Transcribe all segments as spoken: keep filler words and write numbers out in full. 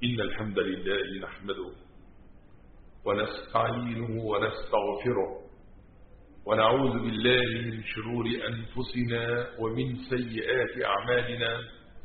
إن الحمد لله نحمده ونستعينه ونستغفره ونعوذ بالله من شرور أنفسنا ومن سيئات أعمالنا.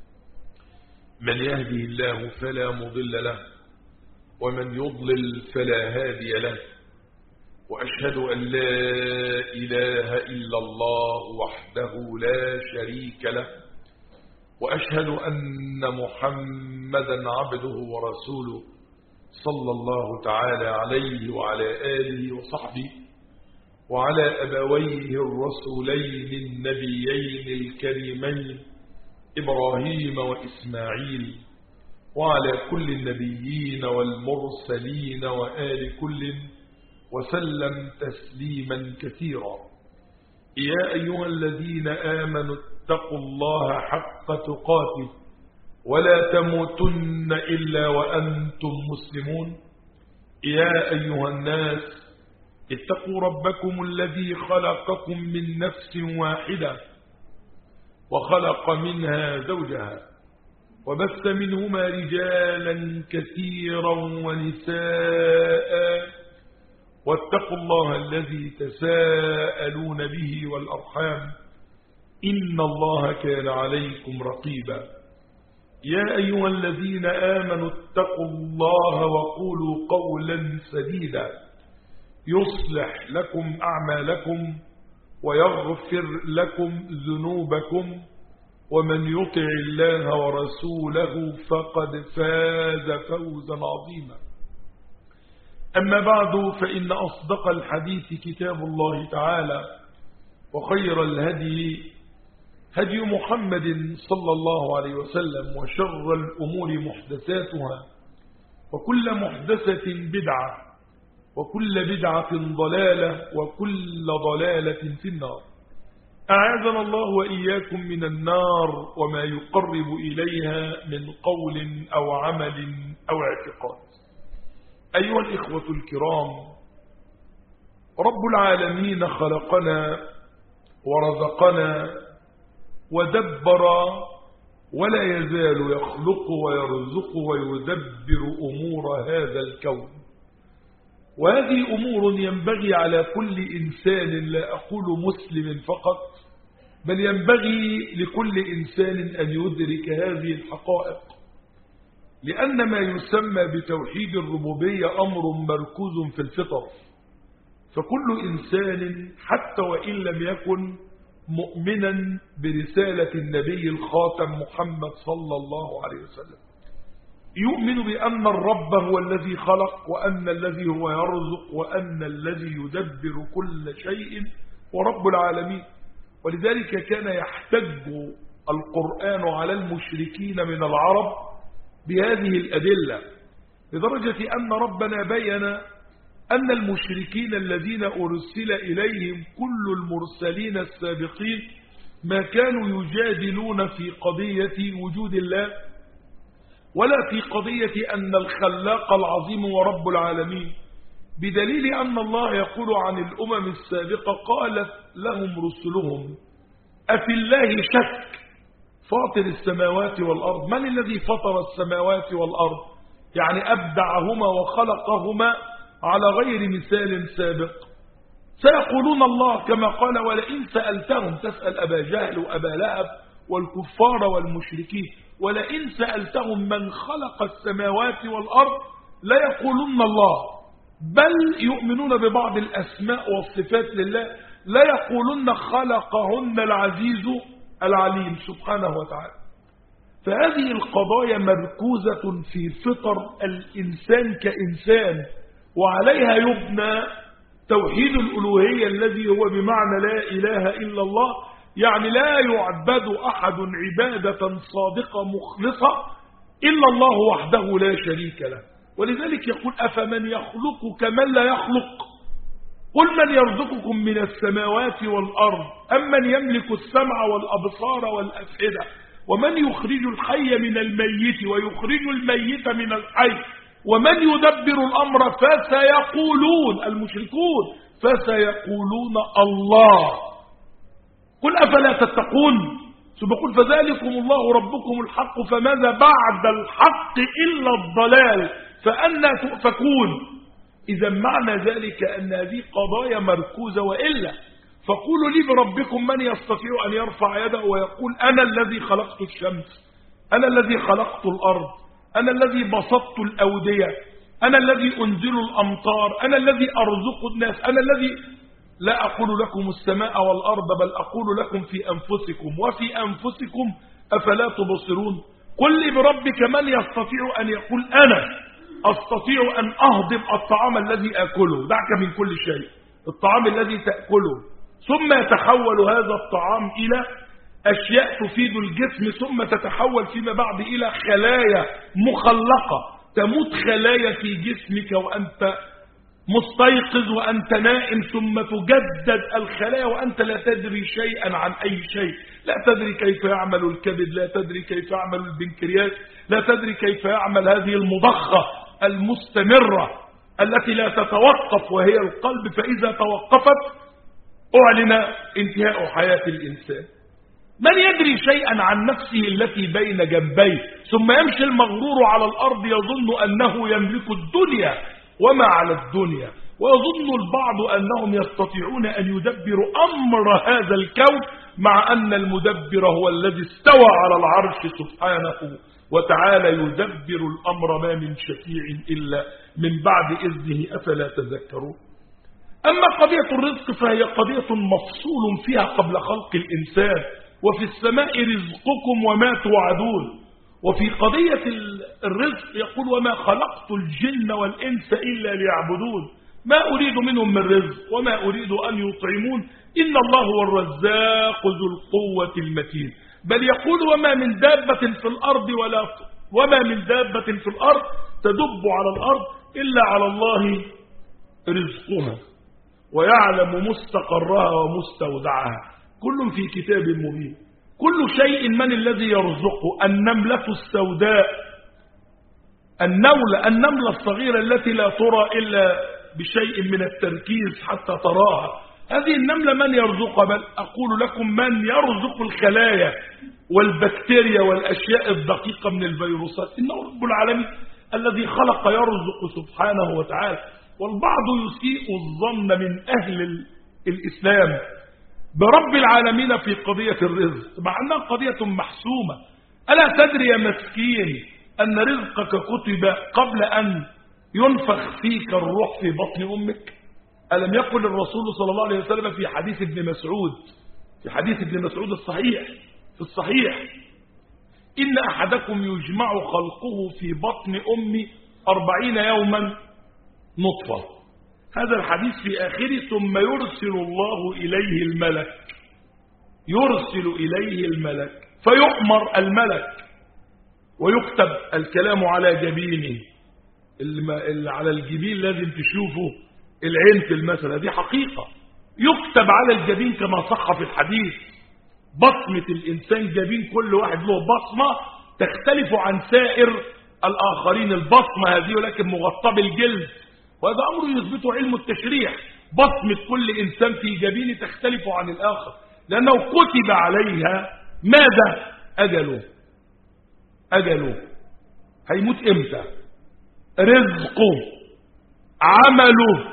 من يهده الله فلا مضل له ومن يضلل فلا هادي له، وأشهد أن لا إله إلا الله وحده لا شريك له، وأشهد أن محمدا عبده ورسوله صلى الله تعالى عليه وعلى آله وصحبه وعلى أبويه الرسولين النبيين الكريمين إبراهيم وإسماعيل وعلى كل النبيين والمرسلين وآل كل وسلم تسليما كثيرا. يا أيها الذين آمنوا اتقوا الله حق تقاته ولا تموتن إلا وأنتم مسلمون. يا أيها الناس اتقوا ربكم الذي خلقكم من نفس واحدة وخلق منها زوجها وبث منهما رجالا كثيرا ونساء، واتقوا الله الذي تساءلون به والأرحام إن الله كان عليكم رقيبا. يا أيها الذين آمنوا اتقوا الله وقولوا قولا سديدا يصلح لكم أعمالكم ويغفر لكم ذنوبكم، ومن يطع الله ورسوله فقد فاز فوزا عظيما. أما بعد، فإن أصدق الحديث كتاب الله تعالى، وخير الهدي هدي محمد صلى الله عليه وسلم، وشر الأمور محدثاتها، وكل محدثة بدعة، وكل بدعة ضلالة، وكل ضلالة في النار. أعاذنا الله وإياكم من النار وما يقرب إليها من قول أو عمل أو اعتقاد. أيها الإخوة الكرام، رب العالمين خلقنا ورزقنا ودبر ولا يزال يخلق ويرزق ويدبر أمور هذا الكون، وهذه أمور ينبغي على كل إنسان، لا أقول مسلم فقط، بل ينبغي لكل إنسان أن يدرك هذه الحقائق، لأن ما يسمى بتوحيد الربوبية أمر مركوز في الفطر. فكل إنسان حتى وإن لم يكن مؤمنا برسالة النبي الخاتم محمد صلى الله عليه وسلم يؤمن بأن الرب هو الذي خلق، وأن الذي هو يرزق، وأن الذي يدبر كل شيء ورب العالمين. ولذلك كان يحتج القرآن على المشركين من العرب بهذه الأدلة، لدرجة أن ربنا بين أن المشركين الذين أرسل إليهم كل المرسلين السابقين ما كانوا يجادلون في قضية وجود الله، ولا في قضية أن الخلاق العظيم ورب العالمين، بدليل أن الله يقول عن الأمم السابقة: قالت لهم رسلهم أفي الله شك فاطر السماوات والأرض. من الذي فطر السماوات والأرض؟ يعني أبدعهما وخلقهما على غير مثال سابق. سيقولون الله، كما قال: ولئن سألتهم، تسأل أبا جهل وأبا لهب والكفار والمشركين، ولئن سألتهم من خلق السماوات والأرض لا يقولون الله، بل يؤمنون ببعض الأسماء والصفات لله، لا يقولون خلقهن العزيز العليم سبحانه وتعالى. فهذه القضايا مركوزة في فطر الإنسان كإنسان، وعليها يبنى توحيد الألوهية الذي هو بمعنى لا إله إلا الله، يعني لا يعبد أحد عبادة صادقة مخلصة إلا الله وحده لا شريك له. ولذلك يقول: أفمن يخلق كمن لا يخلق، قل من يرزقكم من السماوات والأرض أم من يملك السمع والأبصار والأفئدة ومن يخرج الحي من الميت ويخرج الميت من الحي ومن يدبر الأمر. فسيقولون المشركون فسيقولون الله. قل أفلا تتقون، ثم يقول فذلكم الله ربكم الحق فماذا بعد الحق إلا الضلال فأنا تؤفكون. إذا معنى ذلك أن هذه قضايا مركوزة، وإلا فقولوا لي بربكم من يستطيع أن يرفع يده ويقول أنا الذي خلقت الشمس، أنا الذي خلقت الأرض، أنا الذي بسطت الأودية، أنا الذي أنزل الأمطار، أنا الذي أرزق الناس، أنا الذي. لا أقول لكم السماء والأرض بل أقول لكم في أنفسكم وفي أنفسكم أفلا تبصرون. قل لي بربك من يستطيع أن يقول أنا أستطيع أن أهضم الطعام الذي أكله، دعك من كل شيء، الطعام الذي تأكله، ثم يتحول هذا الطعام إلى أشياء تفيد الجسم، ثم تتحول فيما بعد إلى خلايا مخلقة، تموت خلايا في جسمك وأنت مستيقظ وأنت نائم، ثم تجدد الخلايا وأنت لا تدري شيئا عن أي شيء، لا تدري كيف يعمل الكبد، لا تدري كيف يعمل البنكرياس، لا تدري كيف يعمل هذه المضخة المستمرة التي لا تتوقف وهي القلب، فإذا توقفت أعلن انتهاء حياة الإنسان. من يدري شيئا عن نفسه التي بين جنبيه، ثم يمشي المغرور على الأرض يظن أنه يملك الدنيا وما على الدنيا، ويظن البعض أنهم يستطيعون أن يدبروا أمر هذا الكون، مع أن المدبر هو الذي استوى على العرش سبحانه وتعالى يدبر الأمر، ما من شفيع إلا من بعد إذنه، أفلا تذكرون. أما قضية الرزق فهي قضية مفصول فيها قبل خلق الإنسان، وفي السماء رزقكم وما توعدون. وفي قضية الرزق يقول وما خلقت الجن والإنس إلا ليعبدون، ما أريد منهم من رزق وما أريد أن يطعمون، إن الله هو الرزاق ذو القوة المتين. بل يقول وما من دابة في الأرض ولا وما من دابة في الأرض تدب على الأرض إلا على الله رزقها ويعلم مستقرها ومستودعها، كل في كتاب مبين. كل شيء من الذي يرزقه؟ النملة السوداء، النولة، النملة الصغيرة التي لا ترى إلا بشيء من التركيز حتى تراها، هذه النملة من يرزقها؟ بل أقول لكم من يرزق الخلايا والبكتيريا والأشياء الدقيقة من الفيروسات، إنه رب العالمين الذي خلق يرزق سبحانه وتعالى. والبعض يسيء الظن من أهل الإسلام برب العالمين في قضية الرزق، مع أنها قضية محسومة. ألا تدري يا مسكين أن رزقك كتب قبل أن ينفخ فيك الروح في بطن أمك؟ ألم يقل الرسول صلى الله عليه وسلم في حديث ابن مسعود، في حديث ابن مسعود الصحيح في الصحيح إن أحدكم يجمع خلقه في بطن أمه أربعين يوما نطفة. هذا الحديث في آخره ثم يرسل الله إليه الملك، يرسل إليه الملك فيؤمر الملك ويكتب الكلام على جبينه، اللي على الجبين لازم تشوفه العين في المسألة دي حقيقة، يكتب على الجبين كما صح في الحديث. بصمة الإنسان جبين كل واحد له بصمة تختلف عن سائر الآخرين، البصمة هذه ولكن مغطى بالجلد، وهذا أمر يثبته علم التشريح. بصمة كل إنسان في جبينه تختلف عن الآخر لأنه كتب عليها ماذا؟ أجله، أجله هيموت إمتى، رزقه، عمله،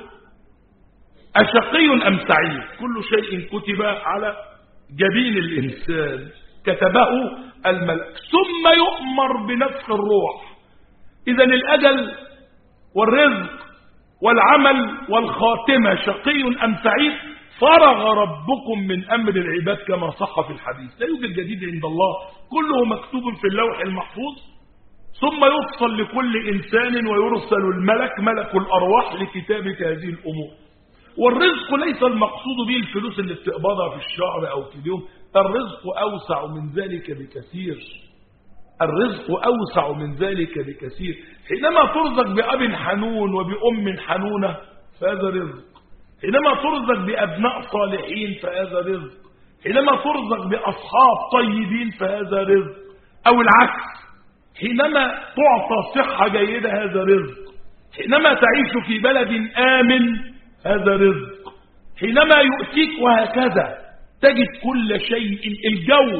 أشقي أم سعيد، كل شيء كتب على جبين الإنسان كتبه الملك. ثم يؤمر بنفخ الروح. إذن الأجل والرزق والعمل والخاتمة شقي أم سعيد فرغ ربكم من أمر العباد كما صح في الحديث. لا يوجد جديد عند الله، كله مكتوب في اللوح المحفوظ. ثم يفصل لكل إنسان ويرسل الملك ملك الأرواح لكتابة هذه الأمور. والرزق ليس المقصود به الفلوس اللي بتقبضها في الشهر أو في اليوم، الرزق أوسع من ذلك بكثير، الرزق أوسع من ذلك بكثير. حينما ترزق بأب حنون وبأم حنونة فهذا رزق، حينما ترزق بأبناء صالحين فهذا رزق، حينما ترزق بأصحاب طيبين فهذا رزق، أو العكس، حينما تعطى صحة جيدة هذا رزق، حينما تعيش في بلد آمن هذا رزق، حينما يؤتيك، وهكذا تجد كل شيء. الجو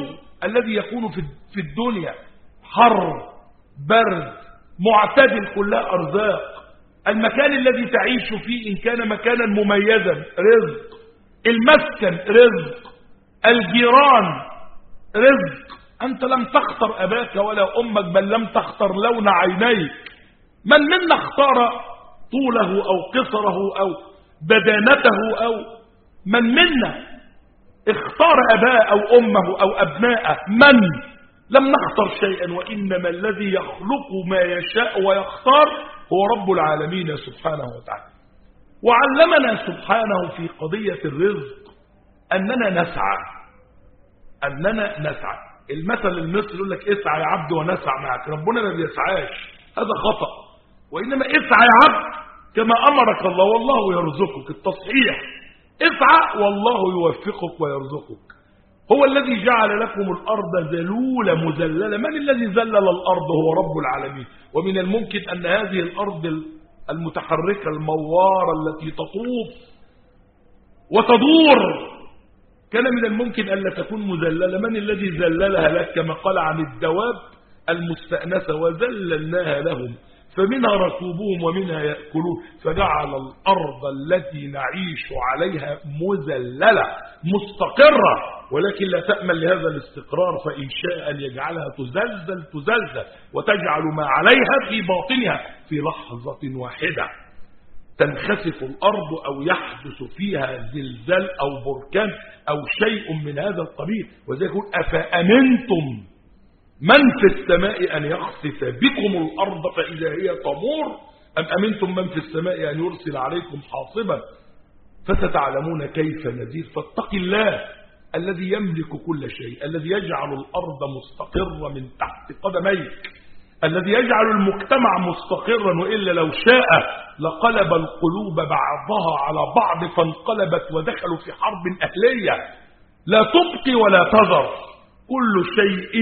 الذي يكون في الدنيا حر برد معتدل كلها أرزاق. المكان الذي تعيش فيه إن كان مكانا مميزا رزق، المسكن رزق، الجيران رزق. أنت لم تختر أباك ولا أمك، بل لم تختر لون عينيك. من منا اختار طوله أو قصره أو بدانته، أو من منا اختار أباه أو أمه أو أبناءه؟ من لم نختر شيئا، وإنما الذي يخلق ما يشاء ويختار هو رب العالمين سبحانه وتعالى. وعلمنا سبحانه في قضية الرزق أننا نسعى أننا نسعى المثل المصري يقول لك اسعى يا عبد ونسعى معك. ربنا ما بيسعاش، هذا خطأ، وإنما اسعى يا عبد كما أمرك الله والله يرزقك. التصحيح اسعى والله يوفقك ويرزقك. هو الذي جعل لكم الأرض ذلولة مذللة. من الذي ذلل الأرض؟ هو رب العالمين. ومن الممكن أن هذه الأرض المتحركة الموارة التي تطوف وتدور كان من الممكن أن لا تكون مذللة. من الذي ذللها لك؟ كما قال عن الدواب المستأنسة وذللناها لهم فمنها ركوبهم ومنها يأكلون فجعل الأرض التي نعيش عليها مذللة مستقرة، ولكن لا تأمل لهذا الاستقرار، فإن شاء أن يجعلها تزلزل تزلزل وتجعل ما عليها في باطنها في لحظة واحدة تنخسف الأرض أو يحدث فيها زلزال أو بركان أو شيء من هذا القبيل. وذلك يقول أفأمنتم من في السماء أن يخسف بكم الأرض فإذا هي تمور أم أمنتم من في السماء أن يرسل عليكم حاصبا فستعلمون كيف نذير. فاتق الله الذي يملك كل شيء، الذي يجعل الأرض مستقرة من تحت قدميك، الذي يجعل المجتمع مستقرا، وإلا لو شاء لقلب القلوب بعضها على بعض فانقلبت ودخلوا في حرب أهلية لا تبقي ولا تذر. كل شيء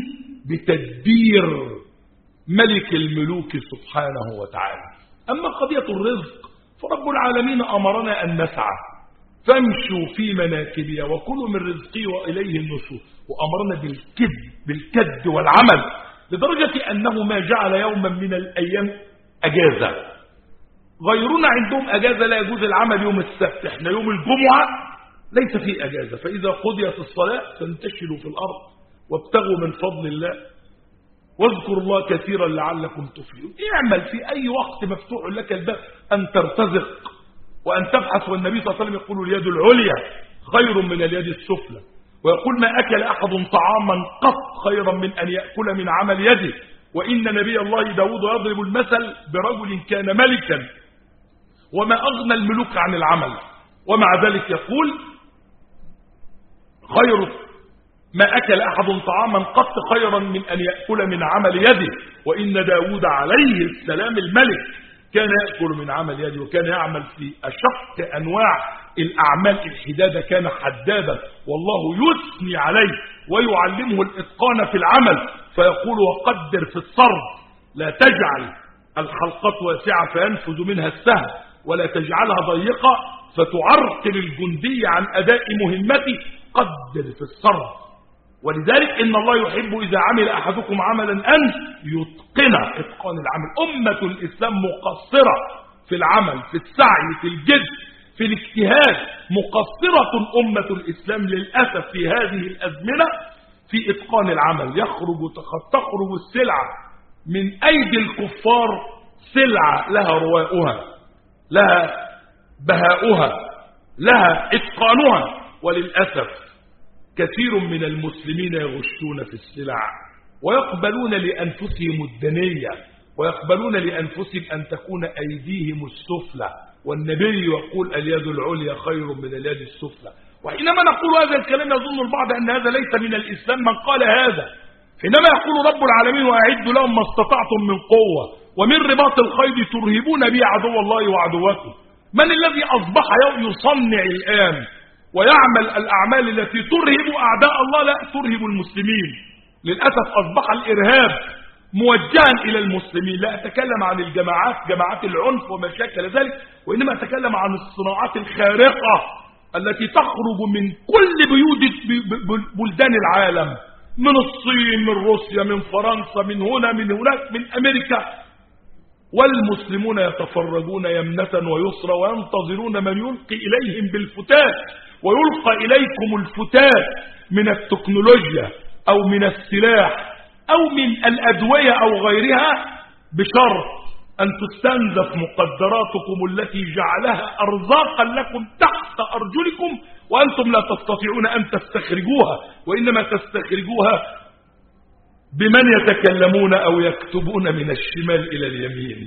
بتدبير ملك الملوك سبحانه وتعالى. أما قضية الرزق فرب العالمين أمرنا أن نسعى فامشوا في مناكبها وكلوا من رزقه وإليه النشور، وأمرنا بالكد بالكد والعمل، لدرجة أنه ما جعل يوما من الأيام أجازة. غيرنا عندهم أجازة لا يجوز العمل يوم السبت، احنا يوم الجمعة ليس فيه أجازة. فإذا قضيت الصلاة فانتشروا في الأرض وابتغوا من فضل الله واذكروا الله كثيرا لعلكم تفلحون. اعمل في أي وقت مفتوح لك الباب أن ترتزق وأن تبحث. والنبي صلى الله عليه وسلم يقول اليد العليا خير من اليد السفلى، ويقول ما أكل أحد طعاما قط خيرا من أن يأكل من عمل يده. وإن نبي الله داود يضرب المثل برجل كان ملكا وما أغنى الملوك عن العمل، ومع ذلك يقول خير ما أكل أحد طعاما قط خيرا من أن يأكل من عمل يده. وإن داود عليه السلام الملك كان يأكل من عمل يده، وكان يعمل في أشق أنواع الأعمال الحدادة، كان حدادا، والله يثني عليه ويعلمه الإتقان في العمل، فيقول وقدر في الصرف لا تجعل الحلقات واسعة فينفذ منها السهم ولا تجعلها ضيقة فتعرقل الجندي عن أداء مهمته، قدر في الصرف. ولذلك إن الله يحب إذا عمل أحدكم عملا أن يتقن إتقان العمل. أمة الإسلام مقصرة في العمل، في السعي، في الجد، في الاجتهاد، مقصرة أمة الإسلام للأسف في هذه الأزمنة في إتقان العمل. يخرج تخرج السلعة من أيدي الكفار سلعة لها رواؤها، لها بهاؤها، لها إتقانها، وللأسف كثير من المسلمين يغشون في السلع ويقبلون لأنفسهم الدنية ويقبلون لأنفسهم أن تكون أيديهم السفلى، والنبي يقول اليد العليا خير من اليد السفلى. وحينما نقول هذا الكلام يظن البعض أن هذا ليس من الإسلام. من قال هذا حينما يقول رب العالمين وأعدوا لهم ما استطعتم من قوة ومن رباط الخيل ترهبون به عدو الله وعدوكم؟ من الذي أصبح يصنع الآن ويعمل الأعمال التي ترهب أعداء الله لا ترهب المسلمين؟ للأسف أصبح الإرهاب موجها إلى المسلمين. لا أتكلم عن الجماعات، جماعات العنف وما شاكل ذلك، وإنما أتكلم عن الصناعات الخارقة التي تخرج من كل بيوت بلدان العالم من الصين، من روسيا، من فرنسا، من هنا، من هناك، من أمريكا، والمسلمون يتفرجون يمنة ويسرى وينتظرون من يلقي إليهم بالفتات، ويلقى إليكم الفتات من التكنولوجيا أو من السلاح أو من الأدوية أو غيرها، بشرط أن تستنزف مقدراتكم التي جعلها أرزاقا لكم تحت أرجلكم، وأنتم لا تستطيعون أن تستخرجوها، وإنما تستخرجوها بمن يتكلمون أو يكتبون من الشمال إلى اليمين.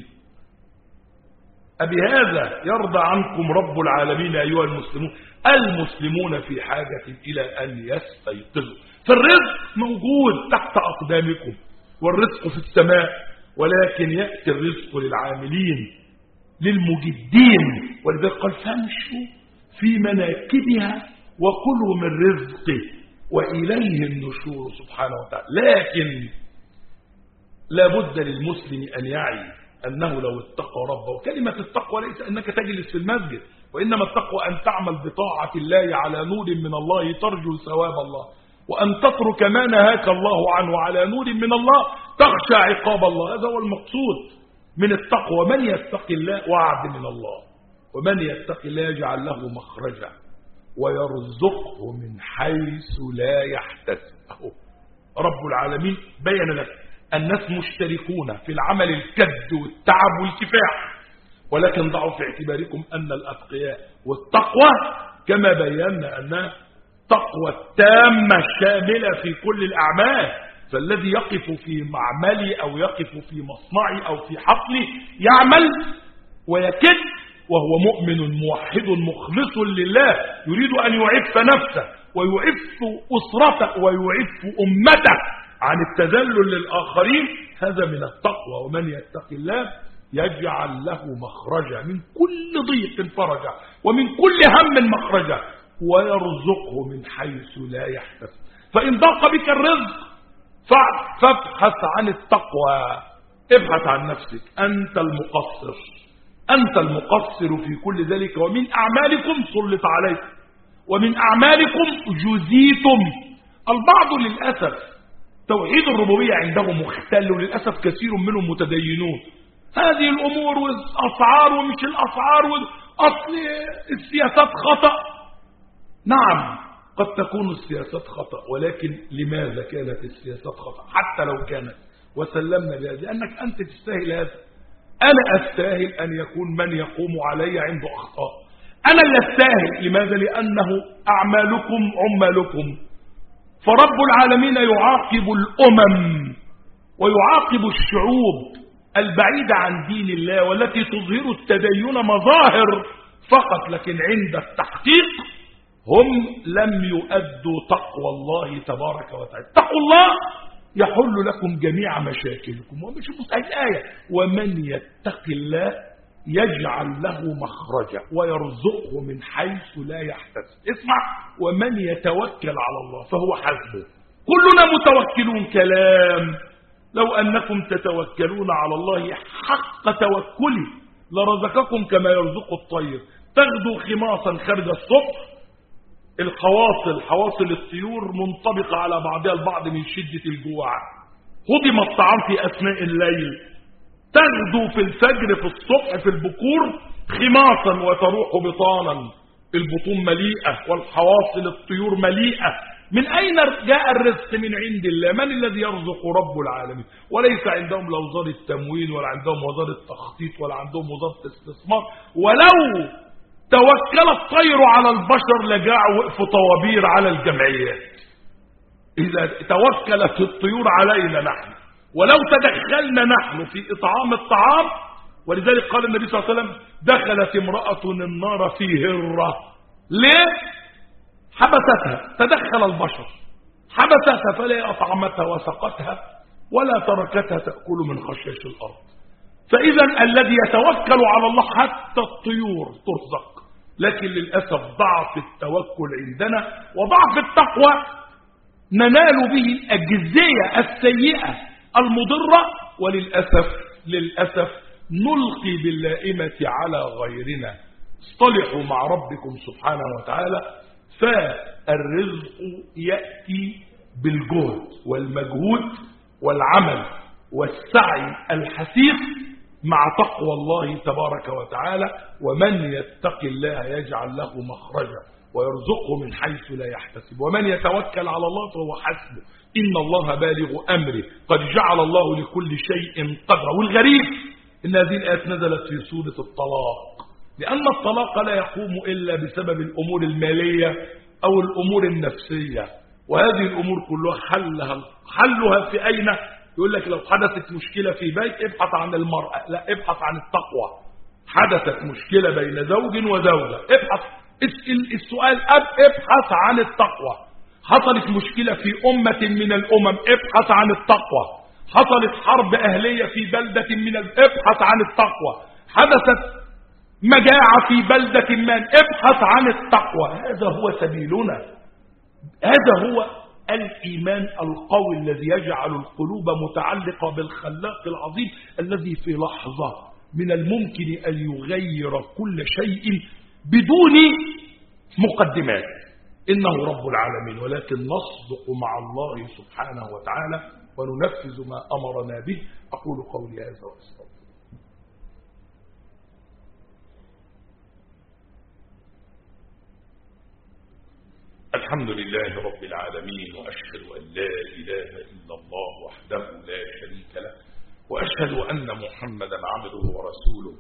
أبهذا يرضى عنكم رب العالمين أيها المسلمون؟ المسلمون في حاجة إلى أن يستيقظوا، فالرزق موجود تحت أقدامكم، والرزق في السماء، ولكن يأتي الرزق للعاملين للمجدين، ولذلك قال فامشوا في مناكبها وكلوا من رزقه وإليه النشور سبحانه وتعالى. لكن لا بد للمسلم أن يعي أنه لو اتقى ربه، كلمة التقوى ليس أنك تجلس في المسجد، وإنما التقوى أن تعمل بطاعة الله على نور من الله ترجو ثواب الله، وأن تترك ما نهاك الله عنه على نور من الله تخشى عقاب الله. هذا هو المقصود من التقوى. من يتقي الله وعد من الله، ومن يتقي الله يجعل له مخرجا ويرزقه من حيث لا يحتسب. رب العالمين بين لك الناس مشتركون في العمل الكد والتعب والكفاح، ولكن ضعوا في اعتباركم أن الأتقياء والتقوى كما بينا أنها تقوى التامة الشاملة في كل الأعمال. فالذي يقف في معملي أو يقف في مصنعي أو في حقلي يعمل ويكد وهو مؤمن موحد مخلص لله، يريد أن يعف نفسه ويعف أسرته ويعف أمته عن التذلل للآخرين، هذا من التقوى. ومن يتق الله يجعل له مخرجا من كل ضيق فرجا ومن كل هم مخرجا ويرزقه من حيث لا يحتسب. فإن ضاق بك الرزق فابحث عن التقوى، ابحث عن نفسك، أنت المقصر، أنت المقصر في كل ذلك، ومن أعمالكم سلط عليكم، ومن أعمالكم جزيتم. البعض للأسف توحيد الربوبية عندهم مختل، وللأسف كثير منهم متدينون. هذه الأمور والأسعار ومش الأسعار وأصل السياسات خطأ. نعم قد تكون السياسات خطأ، ولكن لماذا كانت السياسات خطأ؟ حتى لو كانت وسلمنا بهذه، لأنك أنت تستاهل هذا. أنا أستاهل أن يكون من يقوم علي عنده أخطاء، أنا اللي أستاهل. لماذا؟ لأنه أعمالكم عمالكم. فرب العالمين يعاقب الأمم ويعاقب الشعوب البعيدة عن دين الله والتي تظهر التدين مظاهر فقط، لكن عند التحقيق هم لم يؤدوا تقوى الله تبارك وتعالى. تقوى الله يحل لكم جميع مشاكلكم. ومش الآية ومن يتق الله يجعل له مخرجا ويرزقه من حيث لا يحتسب. اسمع، ومن يتوكل على الله فهو حسبه. كلنا متوكلون كلام، لو أنكم تتوكلون على الله حق توكله لرزقكم كما يرزق الطير تغدو خماصا خارج الصبح. الحواصل حواصل الطيور منطبقة على بعضها البعض من شدة الجوع، هضم الطعام في أثناء الليل، تغدو في الفجر في الصبح في البكور خماصا وتروح بطانا، البطون مليئة والحواصل الطيور مليئة. من أين جاء الرزق؟ من عند الله. من الذي يرزق؟ رب العالمين. وليس عندهم لا وزارة التموين ولا عندهم وزارة التخطيط ولا عندهم وزارة الاستثمار. ولو توكل الطير على البشر لجاع وقف طوابير على الجمعيات. إذا توكلت الطيور علينا نحن ولو تدخلنا نحن في إطعام الطعام، ولذلك قال النبي صلى الله عليه وسلم دخلت امرأة النار في هرة. ليه؟ حبستها، تدخل البشر حبستها فلا أطعمتها وسقتها ولا تركتها تأكل من خشاش الأرض. فإذا الذي يتوكل على الله حتى الطيور ترزق. لكن للأسف ضعف التوكل عندنا وضعف التقوى ننال به الأجزية السيئة المضرة، وللأسف للأسف نلقي باللائمة على غيرنا. اصطلحوا مع ربكم سبحانه وتعالى، فالرزق يأتي بالجهد والمجهود والعمل والسعي الحثيث مع تقوى الله تبارك وتعالى. ومن يتق الله يجعل له مخرجا ويرزقه من حيث لا يحتسب ومن يتوكل على الله فهو حسبه إن الله بالغ أمره قد جعل الله لكل شيء قدرا. والغريب إن هذه الآيات نزلت في سورة الطلاق، لأن الطلاق لا يقوم إلا بسبب الأمور المالية أو الأمور النفسية، وهذه الأمور كلها حلها حلها في أين؟ يقول لك لو حدثت مشكلة في بيت ابحث عن المرأة، لا ابحث عن التقوى. حدثت مشكلة بين زوج وزوجة ابحث السؤال أب ابحث عن التقوى. حصلت مشكلة في أمة من الأمم ابحث عن التقوى. حصلت حرب أهلية في بلدة من ابحث عن التقوى. حدثت مجاعة في بلدة ما ابحث عن التقوى. هذا هو سبيلنا، هذا هو الإيمان القوي الذي يجعل القلوب متعلقة بالخلاق العظيم الذي في لحظة من الممكن أن يغير كل شيء بدون مقدمات. إنه رب العالمين، ولكن نصدق مع الله سبحانه وتعالى وننفذ ما أمرنا به. أقول قولي هذا وأستغفر. الحمد لله رب العالمين، وأشهد أن لا إله إلا الله وحده لا شريك له، وأشهد أن محمدا عبده ورسوله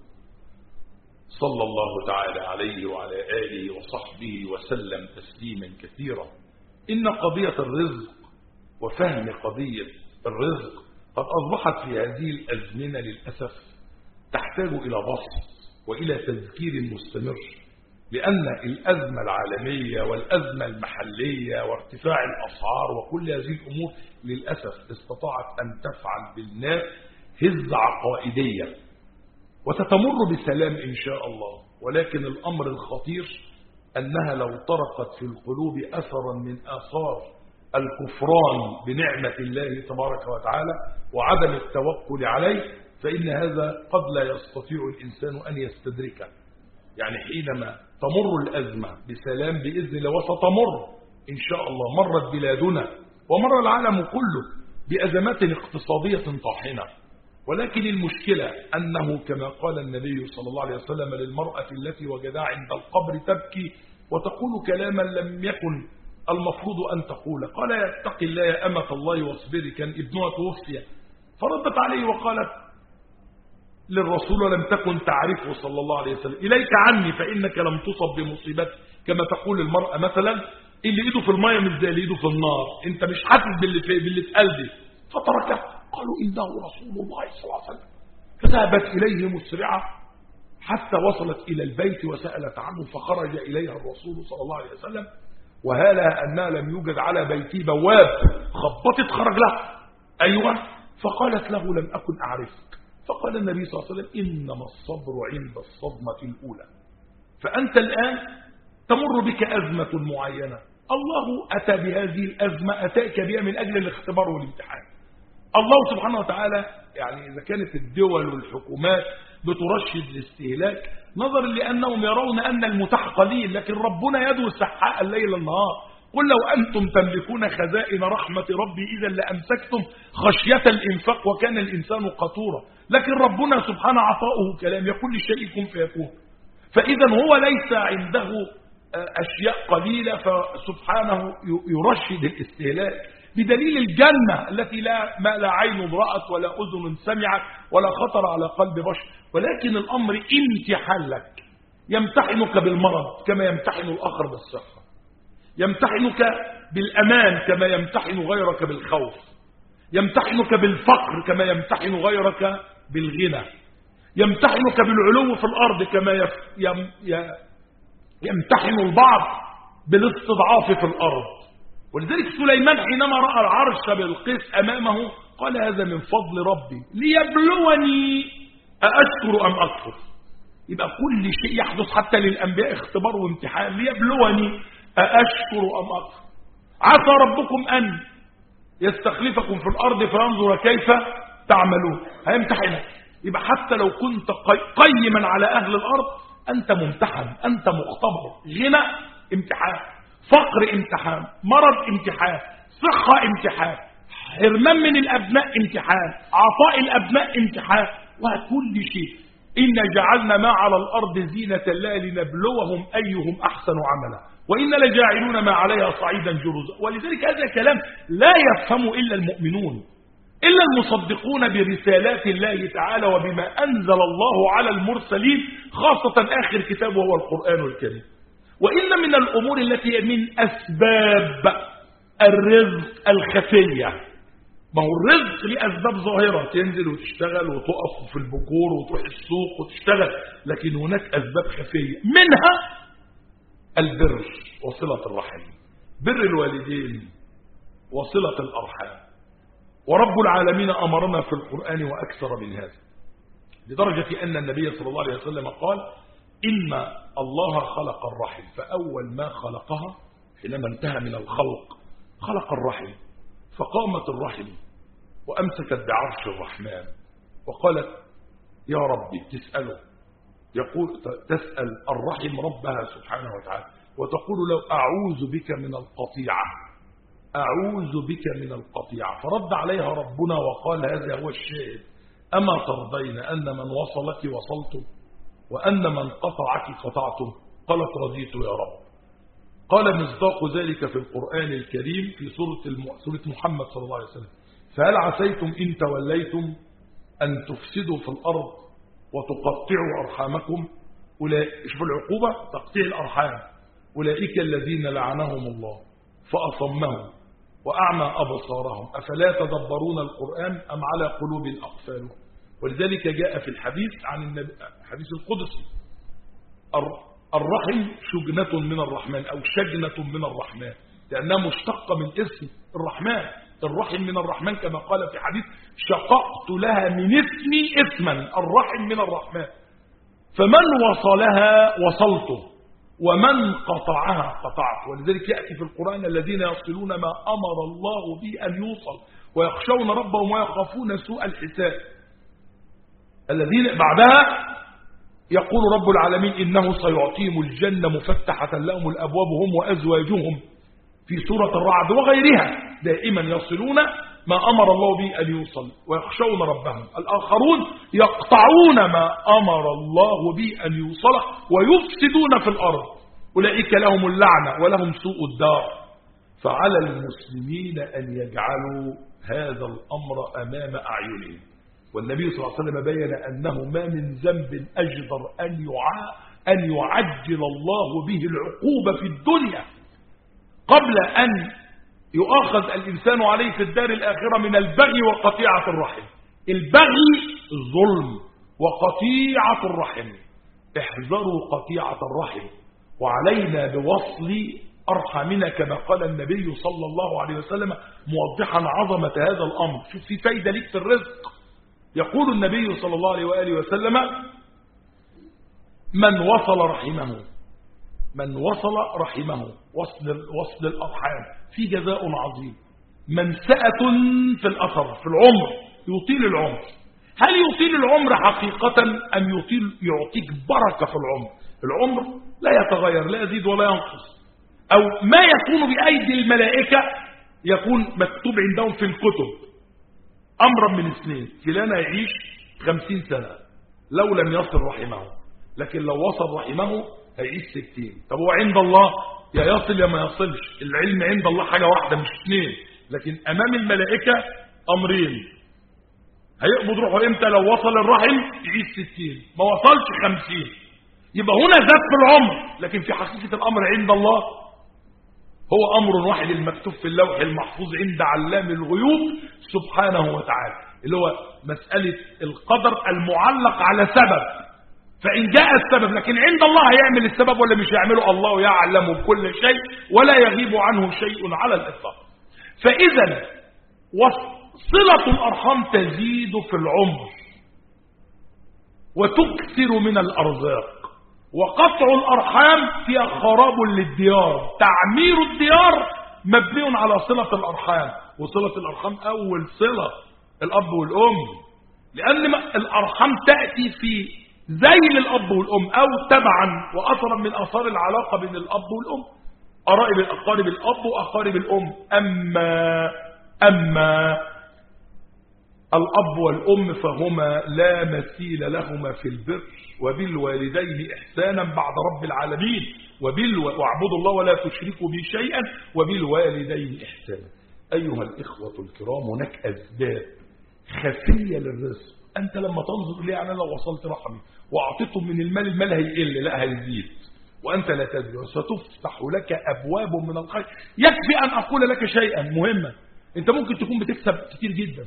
صلى الله تعالى عليه وعلى آله وصحبه وسلم تسليما كثيرا. إن قضية الرزق وفهم قضية الرزق قد أصبحت في هذه الأزمنة للأسف تحتاج إلى بسط وإلى تذكير مستمر، لأن الأزمة العالمية والأزمة المحلية وارتفاع الأسعار وكل هذه الأمور للأسف استطاعت أن تفعل بالناس هزة عقائدية وتتمر بسلام إن شاء الله، ولكن الأمر الخطير أنها لو طرقت في القلوب أثرا من آثار الكفران بنعمة الله تبارك وتعالى وعدم التوكل عليه، فإن هذا قد لا يستطيع الإنسان أن يستدركه. يعني حينما تمر الأزمة بسلام بإذن الله، وستمر إن شاء الله، مرت بلادنا ومر العالم كله بأزمات اقتصادية طاحنة، ولكن المشكلة أنه كما قال النبي صلى الله عليه وسلم للمرأة التي وجدها عند القبر تبكي وتقول كلاما لم يكن المفروض أن تقول، قال اتق الله يا أمة الله واصبري، كان ابنها توفي، فردت عليه وقالت للرسول ولم تكن تعرفه صلى الله عليه وسلم إليك عني فإنك لم تصب بمصيبتي، كما تقول المرأة مثلا اللي ايده في المية مش زي اللي ايده في النار، انت مش حاسس باللي في باللي في قلبي، فتركه. قالوا إنه رسول الله صلى الله عليه وسلم، فذهبت إليه مسرعة حتى وصلت إلى البيت وسألت عنه، فخرج إليها الرسول صلى الله عليه وسلم وهالها أنها لم يوجد على بيتي بواب، خبطت خرج لها، أيوة، فقالت له لم أكن أعرفك، فقال النبي صلى الله عليه وسلم إنما الصبر عند الصدمة الأولى، فأنت الآن تمر بك أزمة معينة، الله أتى بهذه الأزمة أتاك بها من أجل الاختبار والامتحان. الله سبحانه وتعالى يعني إذا كانت الدول والحكومات بترشد الاستهلاك نظرا لأنهم يرون أن المتاح قليل، لكن ربنا يدعو السحاء الليل النهار، قل لو أنتم تملكون خزائن رحمة ربي إذا لأمسكتم خشية الإنفاق وكان الإنسان قطورا، لكن ربنا سبحانه عطاؤه كلام يقول للشيء كن فيكون، فإذا هو ليس عنده أشياء قليلة فسبحانه يرشد الاستهلاك، بدليل الجنة التي لا ما لا عين رأت ولا أذن سمعت ولا خطر على قلب بشر، ولكن الأمر امتحان لك، يمتحنك بالمرض كما يمتحن الآخر بالصحة، يمتحنك بالأمان كما يمتحن غيرك بالخوف، يمتحنك بالفقر كما يمتحن غيرك بالغنى، يمتحنك بالعلو في الأرض كما يف... يم... يمتحن البعض بالاستضعاف في الأرض. ولذلك سليمان حينما رأى العرش بالقيس أمامه قال هذا من فضل ربي ليبلوني أأشكر أم أكفر. يبقى كل شيء يحدث حتى للأنبياء اختبار وامتحان، ليبلوني أأشكر أم أكفر. عسى ربكم أن يستخلفكم في الأرض فينظر كيف تعملون، هيمتحنك. يبقى حتى لو كنت قيما على أهل الأرض أنت ممتحن، أنت مختبر، غنى امتحان، فقر امتحان، مرض امتحان، صحة امتحان، حرمان من الأبناء امتحان، عطاء الأبناء امتحان، وكل شيء. إنا جعلنا ما على الأرض زينة الله لنبلوهم أيهم أحسن عملا وإنا لجاعلون ما عليها صعيدا جرزا. ولذلك هذا كلام لا يفهم إلا المؤمنون، إلا المصدقون برسالات الله تعالى وبما أنزل الله على المرسلين، خاصة آخر كتاب وهو القرآن الكريم. وإن من الأمور التي من أسباب الرزق الخفية، ما هو الرزق لأسباب ظاهرة، تنزل وتشتغل وتقف في البكور وتروح السوق وتشتغل، لكن هناك أسباب خفية، منها البر وصلة الرحم، بر الوالدين وصلة الأرحام. ورب العالمين أمرنا في القرآن وأكثر من هذا، لدرجة أن النبي صلى الله عليه وسلم قال إن الله خلق الرحم، فأول ما خلقها حينما انتهى من الخلق خلق الرحم، فقامت الرحم وأمسكت بعرش الرحمن وقالت يا ربي، تسأله، يقول تسأل الرحم ربها سبحانه وتعالى وتقول له أعوذ بك من القطيعة، أعوذ بك من القطيعة. فرد عليها ربنا وقال هذا هو الشاهد، أما ترضين أن من وصلك وصلته وأن من قطعك قطعته؟ قالت رضيت يا رب. قال مصداق ذلك في القرآن الكريم في سورة, الم... سورة محمد صلى الله عليه وسلم، فهل عسيتم إن توليتم أن تفسدوا في الأرض وتقطعوا أرحامكم؟ شوفوا العقوبة، تقطيع الأرحام. أولئك الذين لعنهم الله فأصمهم وأعمى أبصارهم أفلا تدبرون القرآن أم على قلوب أقفالهم. ولذلك جاء في الحديث عن النبي، حديث القدسي، الرحم شجنة من الرحمن أو شجنة من الرحمن، لأنها مشتقة من اسم الرحمن. الرحم من الرحمن كما قال في حديث شققت لها من اسمي اسما، الرحم من الرحمن. فمن وصلها وصلته ومن قطعها قطعت. ولذلك يأتي في القرآن الذين يصلون ما أمر الله به أن يوصل ويخشون ربهم ويخافون سوء الحساب. الذين بعدها يقول رب العالمين إنه سيعطيهم الجنة مفتحة لهم الأبواب هم وأزواجهم في سورة الرعد وغيرها، دائما يصلون ما أمر الله به أن يوصل ويخشون ربهم. الآخرون يقطعون ما أمر الله به أن يوصل ويفسدون في الأرض، أولئك لهم اللعنة ولهم سوء الدار. فعلى المسلمين أن يجعلوا هذا الأمر أمام أعينهم. والنبي صلى الله عليه وسلم بين أنه ما من ذنب أجدر أن يع... أن يعجل الله به العقوبة في الدنيا قبل أن يؤاخذ الإنسان عليه في الدار الآخرة من البغي وقطيعة الرحم. البغي ظلم وقطيعة الرحم، احذروا قطيعة الرحم، وعلينا بوصل أرحامنا كما قال النبي صلى الله عليه وسلم موضحا عظمة هذا الأمر. شوف في فايدة لك في الرزق. يقول النبي صلى الله عليه وآله وسلم من وصل رحمه، من وصل رحمه وصل, وصل الأرحام في جزاء عظيم. منسأة في الأثر في العمر، يطيل العمر. هل يطيل العمر حقيقة أم يطيل يعطيك بركة في العمر؟ العمر لا يتغير، لا يزيد ولا ينقص. أو ما يكون بأيدي الملائكة يكون مكتوب عندهم في الكتب أمرا من اثنين، فلان يعيش خمسين سنة لو لم يصل رحمه، لكن لو وصل رحمه هيعيش ستين. طب هو عند الله يا يصل يا ما يصلش، العلم عند الله حاجة واحدة مش اثنين، لكن أمام الملائكة أمرين. هيقبض روحه امتى؟ لو وصل الرحم يعيش ستين، ما وصلش خمسين. يبقى هنا زاد في العمر، لكن في حقيقة الأمر عند الله هو أمر واحد المكتوب في اللوح المحفوظ عند علام الغيوب سبحانه وتعالى، اللي هو مسألة القدر المعلق على سبب. فإن جاء السبب، لكن عند الله هيعمل السبب ولا مش هيعمله؟ الله يعلم كل شيء ولا يغيب عنه شيء على الإطلاق. فإذا صلة الأرحام تزيد في العمر وتكثر من الأرزاق، وقطع الأرحام فيها خراب للديار. تعمير الديار مبني على صلة الأرحام، وصلة الأرحام أول صلة الأب والأم، لأن الأرحام تأتي في زي الأب والأم أو تبعا وأثرا من أثار العلاقة بين الأب والأم. قرائب الأقارب الأب وأقارب الأم. أما أما الأب والأم فهما لا مثيل لهما في البر، وبالوالدين إحسانا بعد رب العالمين، وبالو... واعبدوا الله ولا تشركوا به شيئا، وبالوالدين إحسانا. أيها الإخوة الكرام، هناك أسباب خفية للرزق. أنت لما تنظر ليه أنا لو وصلت رحمي وأعطيتم من المال، المال هيقل لا هيزيد، وأنت لا تدري، وستفتح لك أبواب من الخير. يكفي أن أقول لك شيئا مهما، أنت ممكن تكون بتكسب كتير جدا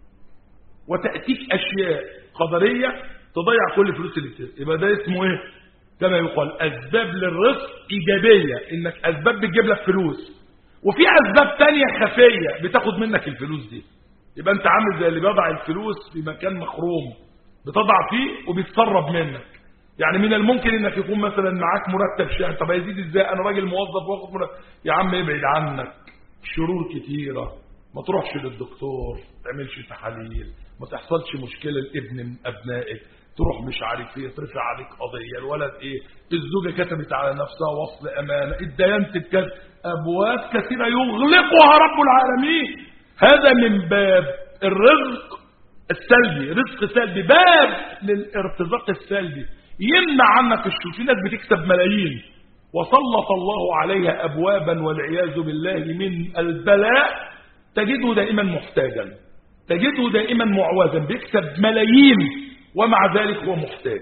وتأتيك أشياء قدرية تضيع كل فلوس اللي بتكسب، يبقى ده اسمه إيه؟ كما يقال أسباب للرزق إيجابية، إنك أسباب بتجيب لك فلوس، وفي أسباب تانية خفية بتاخد منك الفلوس دي. يبقى أنت عامل زي اللي بيضع الفلوس في مكان مخروم، بتضع فيه وبيتسرب منك. يعني من الممكن انك يكون مثلا معاك مرتب شهر، طب هيزيد ازاي؟ انا راجل موظف واخد مرتب. يا عم ابعد عنك، شرور كتيره، ما تروحش للدكتور، ما تعملش تحاليل، ما تحصلش مشكله لابن من ابنائك، تروح مش عارف ايه، ترفع عليك قضيه، الولد ايه، الزوجه كتبت على نفسها وصل امانه، الديان تتكلم، ابواب كثيره يغلقها رب العالمين. هذا من باب الرزق السلبي، رزق سلبي، باب للارتزاق السلبي يمنع عنك الشر. في ناس بتكسب ملايين وسلط الله عليها أبوابا والعياذ بالله من البلاء، تجده دائما محتاجا، تجده دائما معوزا، بيكسب ملايين ومع ذلك هو محتاج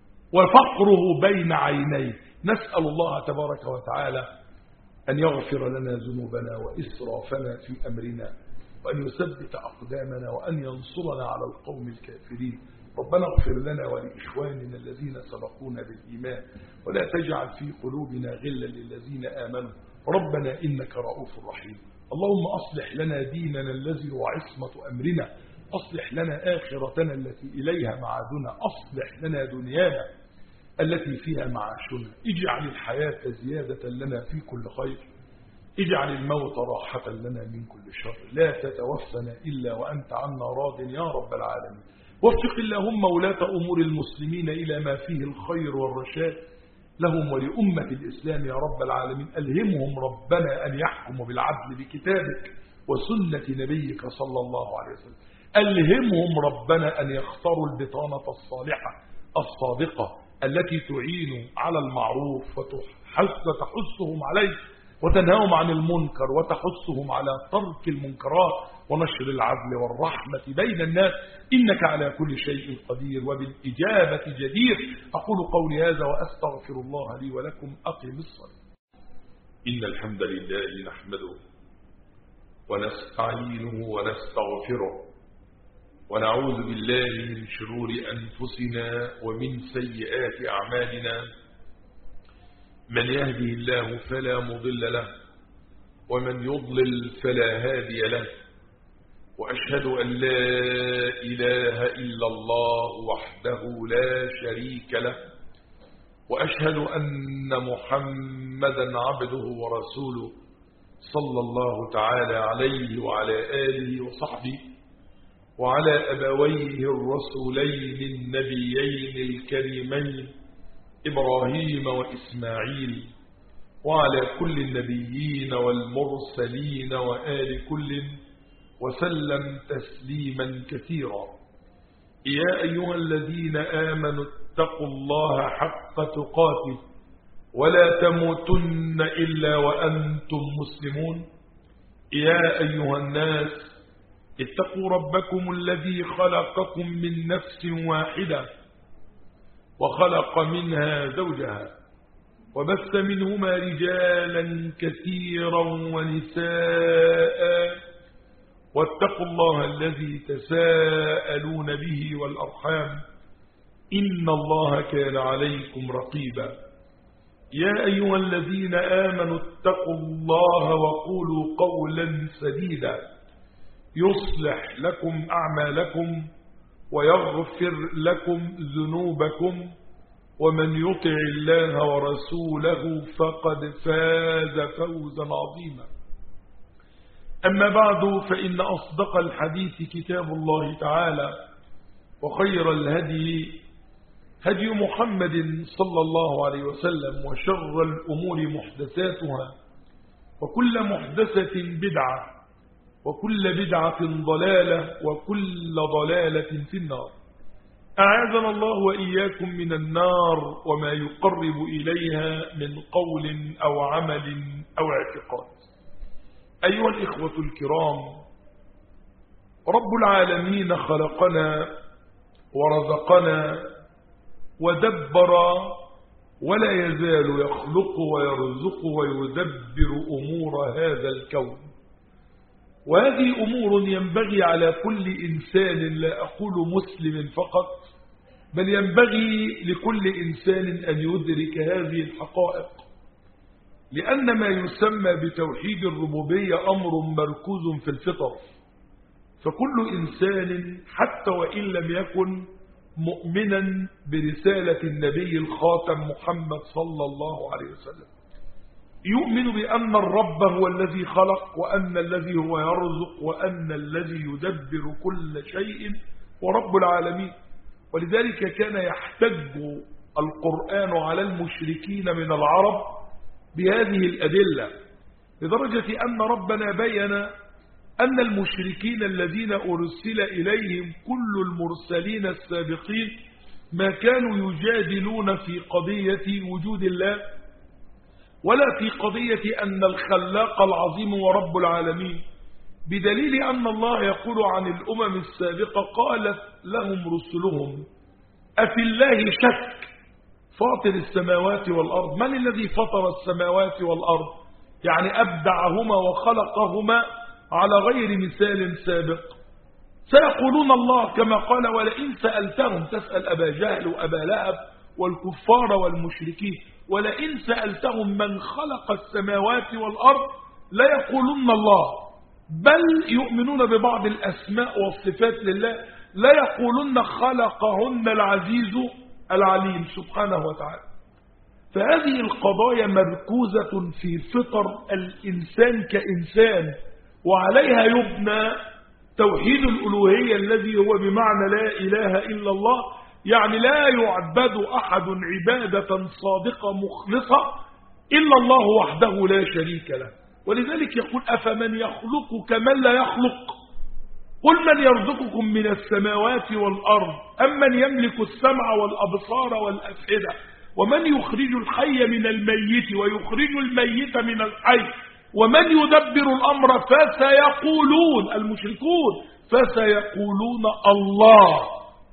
وفقره بين عينيه. نسأل الله تبارك وتعالى أن يغفر لنا ذنوبنا وإسرافنا في أمرنا، وأن يثبت أقدامنا، وأن ينصرنا على القوم الكافرين. ربنا اغفر لنا ولإخواننا الذين سبقونا بالإيمان، ولا تجعل في قلوبنا غلا للذين آمنوا، ربنا إنك رؤوف رحيم. اللهم أصلح لنا ديننا الذي هو عصمة أمرنا، أصلح لنا آخرتنا التي إليها معادنا، أصلح لنا دنيانا التي فيها معاشنا، اجعل الحياة زيادة لنا في كل خير، اجعل الموت راحة لنا من كل شر، لا تتوفنا إلا وأنت عنا راض يا رب العالمين. وفق اللهم ولاة أمور المسلمين إلى ما فيه الخير والرشاد لهم ولأمة الإسلام يا رب العالمين. ألهمهم ربنا أن يحكموا بالعدل بكتابك وسنة نبيك صلى الله عليه وسلم. ألهمهم ربنا أن يختاروا البطانة الصالحة الصادقة التي تعين على المعروف وتحثهم عليه، وتنهاهم عن المنكر وتحثهم على ترك المنكرات ونشر العدل والرحمة بين الناس، إنك على كل شيء قدير وبالإجابة جدير. أقول قولي هذا وأستغفر الله لي ولكم. أقم الصلاة. إن الحمد لله نحمده ونستعينه ونستغفره ونعوذ بالله من شرور أنفسنا ومن سيئات أعمالنا. من يهده الله فلا مضل له ومن يضلل فلا هادي له، وأشهد أن لا إله إلا الله وحده لا شريك له، وأشهد أن محمدا عبده ورسوله صلى الله تعالى عليه وعلى آله وصحبه وعلى أبويه الرسولين النبيين الكريمين إبراهيم وإسماعيل، وعلى كل النبيين والمرسلين وآل كل وسلم تسليما كثيرا. يا أيها الذين آمنوا اتقوا الله حق تقاته ولا تموتن إلا وأنتم مسلمون. يا أيها الناس اتقوا ربكم الذي خلقكم من نفس واحدة وخلق منها زوجها وبث منهما رجالا كثيرا ونساء، واتقوا الله الذي تساءلون به والأرحام إن الله كان عليكم رقيبا. يا أيها الذين آمنوا اتقوا الله وقولوا قولا سديدا يصلح لكم أعمالكم ويغفر لكم ذنوبكم، ومن يطع الله ورسوله فقد فاز فوزا عظيما. أما بعد، فإن أصدق الحديث كتاب الله تعالى، وخير الهدي هدي محمد صلى الله عليه وسلم، وشر الأمور محدثاتها، وكل محدثة بدعة وكل بدعة ضلالة وكل ضلالة في النار. أعاذنا الله وإياكم من النار وما يقرب إليها من قول أو عمل أو اعتقاد. أيها الإخوة الكرام، رب العالمين خلقنا ورزقنا ودبر ولا يزال يخلق ويرزق ويدبر أمور هذا الكون، وهذه أمور ينبغي على كل إنسان، لا أقول مسلم فقط، بل ينبغي لكل إنسان أن يدرك هذه الحقائق، لأن ما يسمى بتوحيد الربوبية أمر مركوز في الفطر. فكل إنسان حتى وإن لم يكن مؤمنا برسالة النبي الخاتم محمد صلى الله عليه وسلم يؤمن بأن الرب هو الذي خلق، وأن الذي هو يرزق، وأن الذي يدبر كل شيء ورب العالمين. ولذلك كان يحتج القرآن على المشركين من العرب بهذه الأدلة، لدرجة أن ربنا بين أن المشركين الذين أرسل إليهم كل المرسلين السابقين ما كانوا يجادلون في قضية وجود الله ولا في قضية أن الخلاق العظيم ورب العالمين، بدليل أن الله يقول عن الأمم السابقة قالت لهم رسلهم أفي الله شك فاطر السماوات والأرض. من الذي فطر السماوات والأرض؟ يعني أبدعهما وخلقهما على غير مثال سابق. سيقولون الله، كما قال ولئن سألتهم، تسأل أبا جهل وأبا لهب والكفار والمشركين، ولئن سألتهم من خلق السماوات والأرض لا يقولون الله، بل يؤمنون ببعض الأسماء والصفات لله، لا يقولون خلقهن العزيز العليم سبحانه وتعالى. فهذه القضايا مركوزة في فطر الإنسان كإنسان، وعليها يبنى توحيد الألوهية الذي هو بمعنى لا إله إلا الله، يعني لا يعبد أحد عبادة صادقة مخلصة إلا الله وحده لا شريك له. ولذلك يقول أفمن يخلق كمن لا يخلق، قل من يرزقكم من السماوات والأرض أم من يملك السمع والأبصار والأفئدة ومن يخرج الحي من الميت ويخرج الميت من الحي ومن يدبر الأمر. فسيقولون المشركون فسيقولون الله،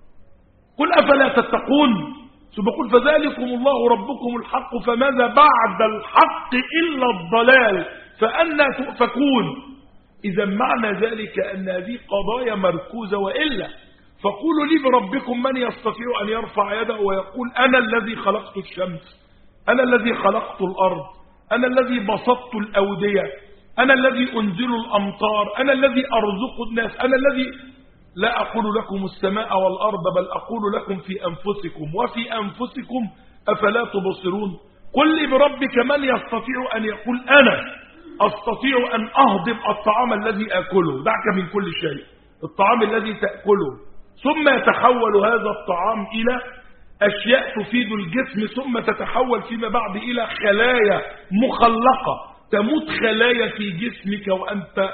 قل أفلا تتقون. ثم قل فذلكم الله ربكم الحق فماذا بعد الحق إلا الضلال فأنا تؤفكون. إذا معنى ذلك أن هذه قضايا مركوزة، وإلا فقولوا لي بربكم من يستطيع أن يرفع يده ويقول أنا الذي خلقت الشمس، أنا الذي خلقت الأرض، أنا الذي بسطت الأودية، أنا الذي أنزل الأمطار، أنا الذي أرزق الناس، أنا الذي لا أقول لكم السماء والأرض بل أقول لكم في أنفسكم وفي أنفسكم أفلا تبصرون. قل لي بربك من يستطيع أن يقول أنا أستطيع أن أهضم الطعام الذي أكله، دعك من كل شيء، الطعام الذي تأكله، ثم يتحول هذا الطعام إلى أشياء تفيد الجسم، ثم تتحول فيما بعد إلى خلايا مخلقة، تموت خلايا في جسمك وأنت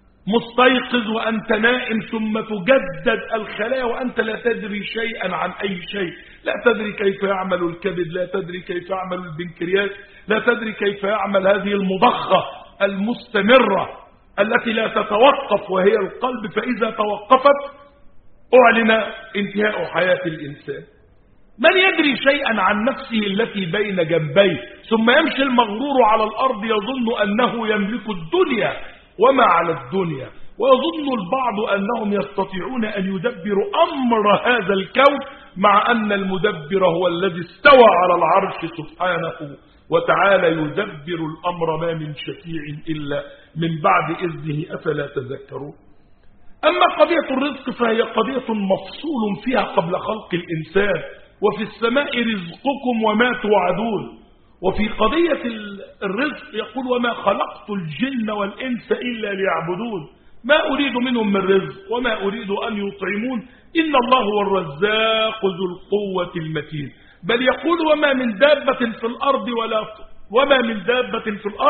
مستيقظ وأنت نائم، ثم تجدد الخلايا وأنت لا تدري شيئا عن أي شيء، لا تدري كيف يعمل الكبد، لا تدري كيف يعمل البنكرياس، لا تدري كيف يعمل هذه المضخة المستمرة التي لا تتوقف وهي القلب، فإذا توقفت أعلن انتهاء حياة الإنسان. من يدري شيئا عن نفسه التي بين جنبيه، ثم يمشي المغرور على الأرض يظن أنه يملك الدنيا وما على الدنيا، ويظن البعض أنهم يستطيعون أن يدبروا أمر هذا الكون، مع أن المدبر هو الذي استوى على العرش سبحانه وتعالى يدبر الأمر، ما من شفيع إلا من بعد إذنه، أفلا تذكرون. أما قضية الرزق فهي قضية مفصول فيها قبل خلق الإنسان، وفي السماء رزقكم وما توعدون. وفي قضية الرزق يقول وما خلقت الجن والإنس إلا ليعبدون، ما أريد منهم من رزق وما أريد أن يطعمون، إن الله هو الرزاق ذو القوة المتين. بل يقول وما من دابة في الأرض ولا وما من دابة في الأرض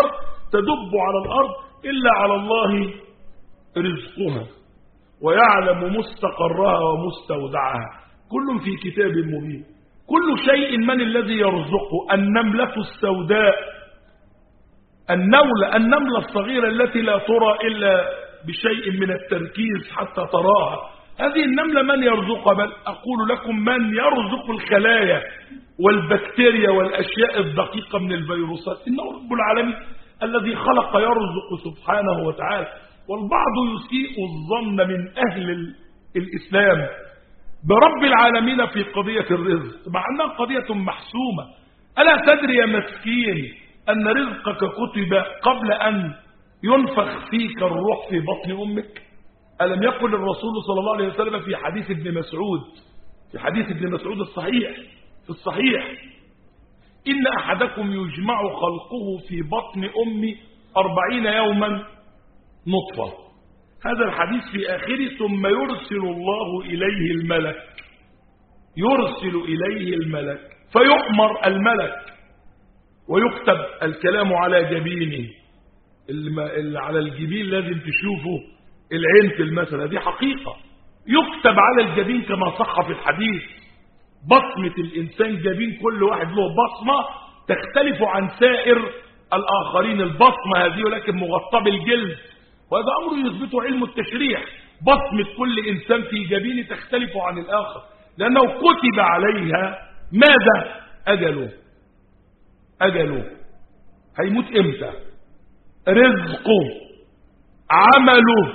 تدب على الأرض إلا على الله رزقها ويعلم مستقرها ومستودعها، كل في كتاب مبين. كل شيء من الذي يرزقه؟ النملة السوداء، النولة، النملة الصغيرة التي لا ترى إلا بشيء من التركيز حتى تراها. هذه النملة من يرزقها؟ بل أقول لكم من يرزق الخلايا والبكتيريا والأشياء الدقيقة من الفيروسات. إنه رب العالمين الذي خلق يرزق سبحانه وتعالى. والبعض يسيء الظن من أهل الإسلام برب العالمين في قضية الرزق مع أنها قضية محسومة. ألا تدري يا مسكين أن رزقك كتب قبل أن ينفخ فيك الروح في بطن أمك؟ ألم يقل الرسول صلى الله عليه وسلم في حديث ابن مسعود، في حديث ابن مسعود الصحيح في الصحيح: إن أحدكم يجمع خلقه في بطن أمي أربعين يوما نطفة. هذا الحديث في آخره: ثم يرسل الله إليه الملك، يرسل إليه الملك فيؤمر الملك ويكتب الكلام على جبينه. اللي على الجبين لازم تشوفه العين في المثل، دي حقيقة. يكتب على الجبين كما صح في الحديث. بصمة الإنسان جبين كل واحد له بصمة تختلف عن سائر الآخرين. البصمة هذه ولكن مغطى بالجلد، وهذا أمر يثبته علم التشريح. بصمة كل إنسان في جبينه تختلف عن الآخر لأنه كتب عليها ماذا؟ أجله. أجله هيموت إمتى، رزقه، عمله،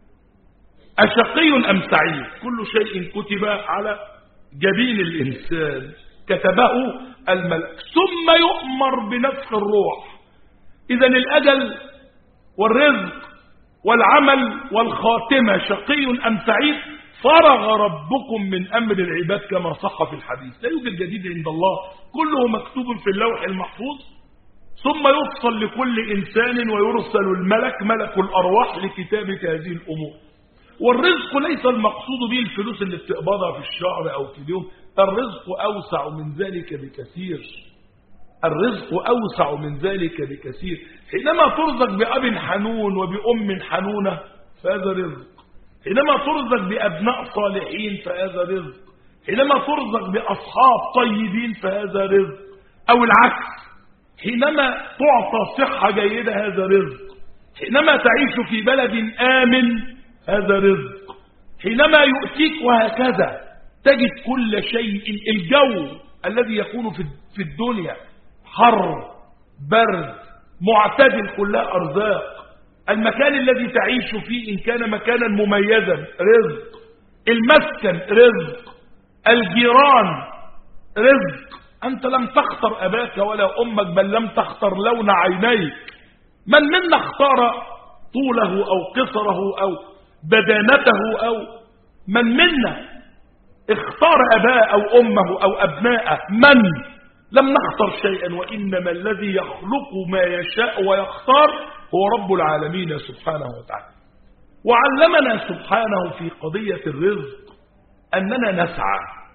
أشقي أم سعيد. كل شيء كتب على جبين الإنسان كتبه الملك. ثم يؤمر بنفخ الروح. إذن الأجل والرزق والعمل والخاتمة شقي أم سعيد فرغ ربكم من أمر العباد كما صح في الحديث. لا يوجد جديد عند الله، كله مكتوب في اللوح المحفوظ. ثم يفصل لكل إنسان ويرسل الملك ملك الأرواح لكتابة هذه الأمور. والرزق ليس المقصود به الفلوس اللي بتقبضها في الشهر أو في اليوم. الرزق أوسع من ذلك بكثير. الرزق أوسع من ذلك بكثير. حينما ترزق بأب حنون وبأم حنونة فهذا رزق. حينما ترزق بأبناء صالحين فهذا رزق. حينما ترزق بأصحاب طيبين فهذا رزق. أو العكس، حينما تعطى صحة جيدة هذا رزق. حينما تعيش في بلد آمن هذا رزق. حينما يؤتيك وهكذا تجد كل شيء. الجو الذي يكون في الدنيا حر برد معتدل كلها أرزاق. المكان الذي تعيش فيه إن كان مكانا مميزا رزق. المسكن رزق. الجيران رزق. أنت لم تختر أباك ولا أمك بل لم تختر لون عينيك. من منا اختار طوله أو قصره أو بدانته؟ أو من منا اختار أباه أو أمه أو أبناءه؟ من؟ لم نختر شيئا، وإنما الذي يخلق ما يشاء ويختار هو رب العالمين سبحانه وتعالى. وعلمنا سبحانه في قضية الرزق أننا نسعى،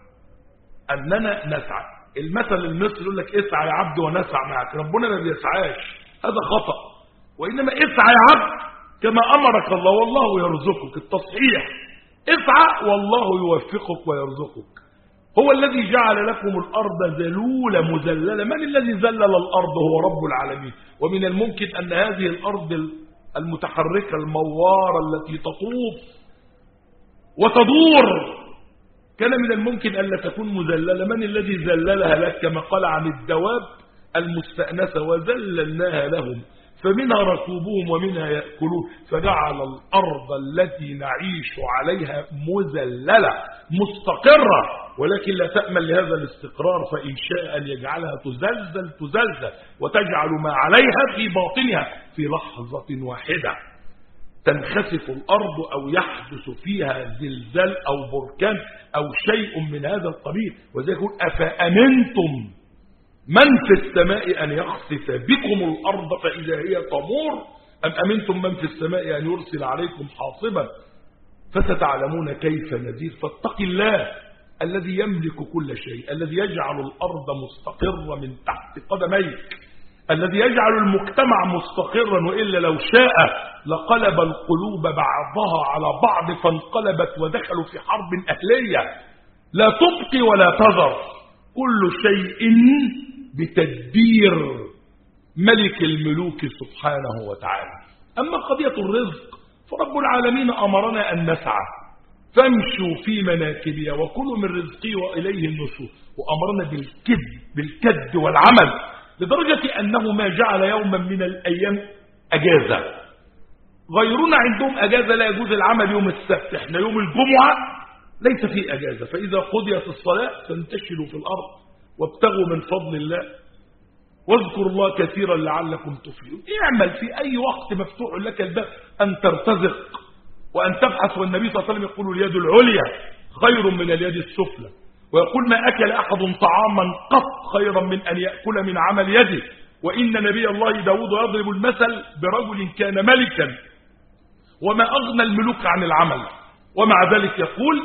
أننا نسعى. المثل المصري يقول لك اسعى يا عبد ونسعى معك. ربنا ما بيسعاش، هذا خطأ. وإنما اسعى يا عبد كما أمرك الله والله يرزقك. التصحيح اسعى والله يوفقك ويرزقك. هو الذي جعل لكم الأرض ذلولة مذللة. من الذي ذلل الأرض؟ هو رب العالمين. ومن الممكن أن هذه الأرض المتحركة الموارة التي تطوف وتدور كان من الممكن أن لا تكون مذللة. من الذي ذللها لك؟ كما قال عن الدواب المستأنسة: وذللناها لهم فمنها ركوبهم ومنها يأكلون فجعل الأرض التي نعيش عليها مذللة مستقرة، ولكن لا تأمن لهذا الاستقرار، فإن شاء أن يجعلها تزلزل تزلزل وتجعل ما عليها في باطنها في لحظة واحدة تنخسف الأرض أو يحدث فيها زلزال أو بركان أو شيء من هذا القبيل. وذلك يقول: أفأمنتم من في السماء أن يخسف بكم الأرض فإذا هي تمور أم أمنتم من في السماء أن يرسل عليكم حاصبا فستعلمون كيف نذير. فاتق الله الذي يملك كل شيء، الذي يجعل الأرض مستقرة من تحت قدميك، الذي يجعل المجتمع مستقرا، وإلا لو شاء لقلب القلوب بعضها على بعض فانقلبت ودخلوا في حرب أهلية لا تبقي ولا تذر، كل شيء بتدبير ملك الملوك سبحانه وتعالى. أما قضية الرزق فرب العالمين أمرنا أن نسعى، فامشوا في مناكبها وكلوا من رزقه وإليه النشور، وأمرنا بالكد بالكد والعمل، لدرجة أنه ما جعل يوما من الأيام أجازة. غيرنا عندهم أجازة لا يجوز العمل يوم السبت، احنا يوم الجمعة ليس فيه أجازة، فإذا قضيت الصلاة فانتشروا في الأرض وابتغوا من فضل الله واذكروا الله كثيرا لعلكم تفلحون. اعمل في أي وقت مفتوح لك الباب أن ترتزق وأن تبحث، والنبي صلى الله عليه وسلم يقول اليد العليا خير من اليد السفلى، ويقول ما أكل أحد طعاما قط خيرا من أن يأكل من عمل يده، وإن نبي الله داود يضرب المثل برجل كان ملكا وما أغنى الملوك عن العمل، ومع ذلك يقول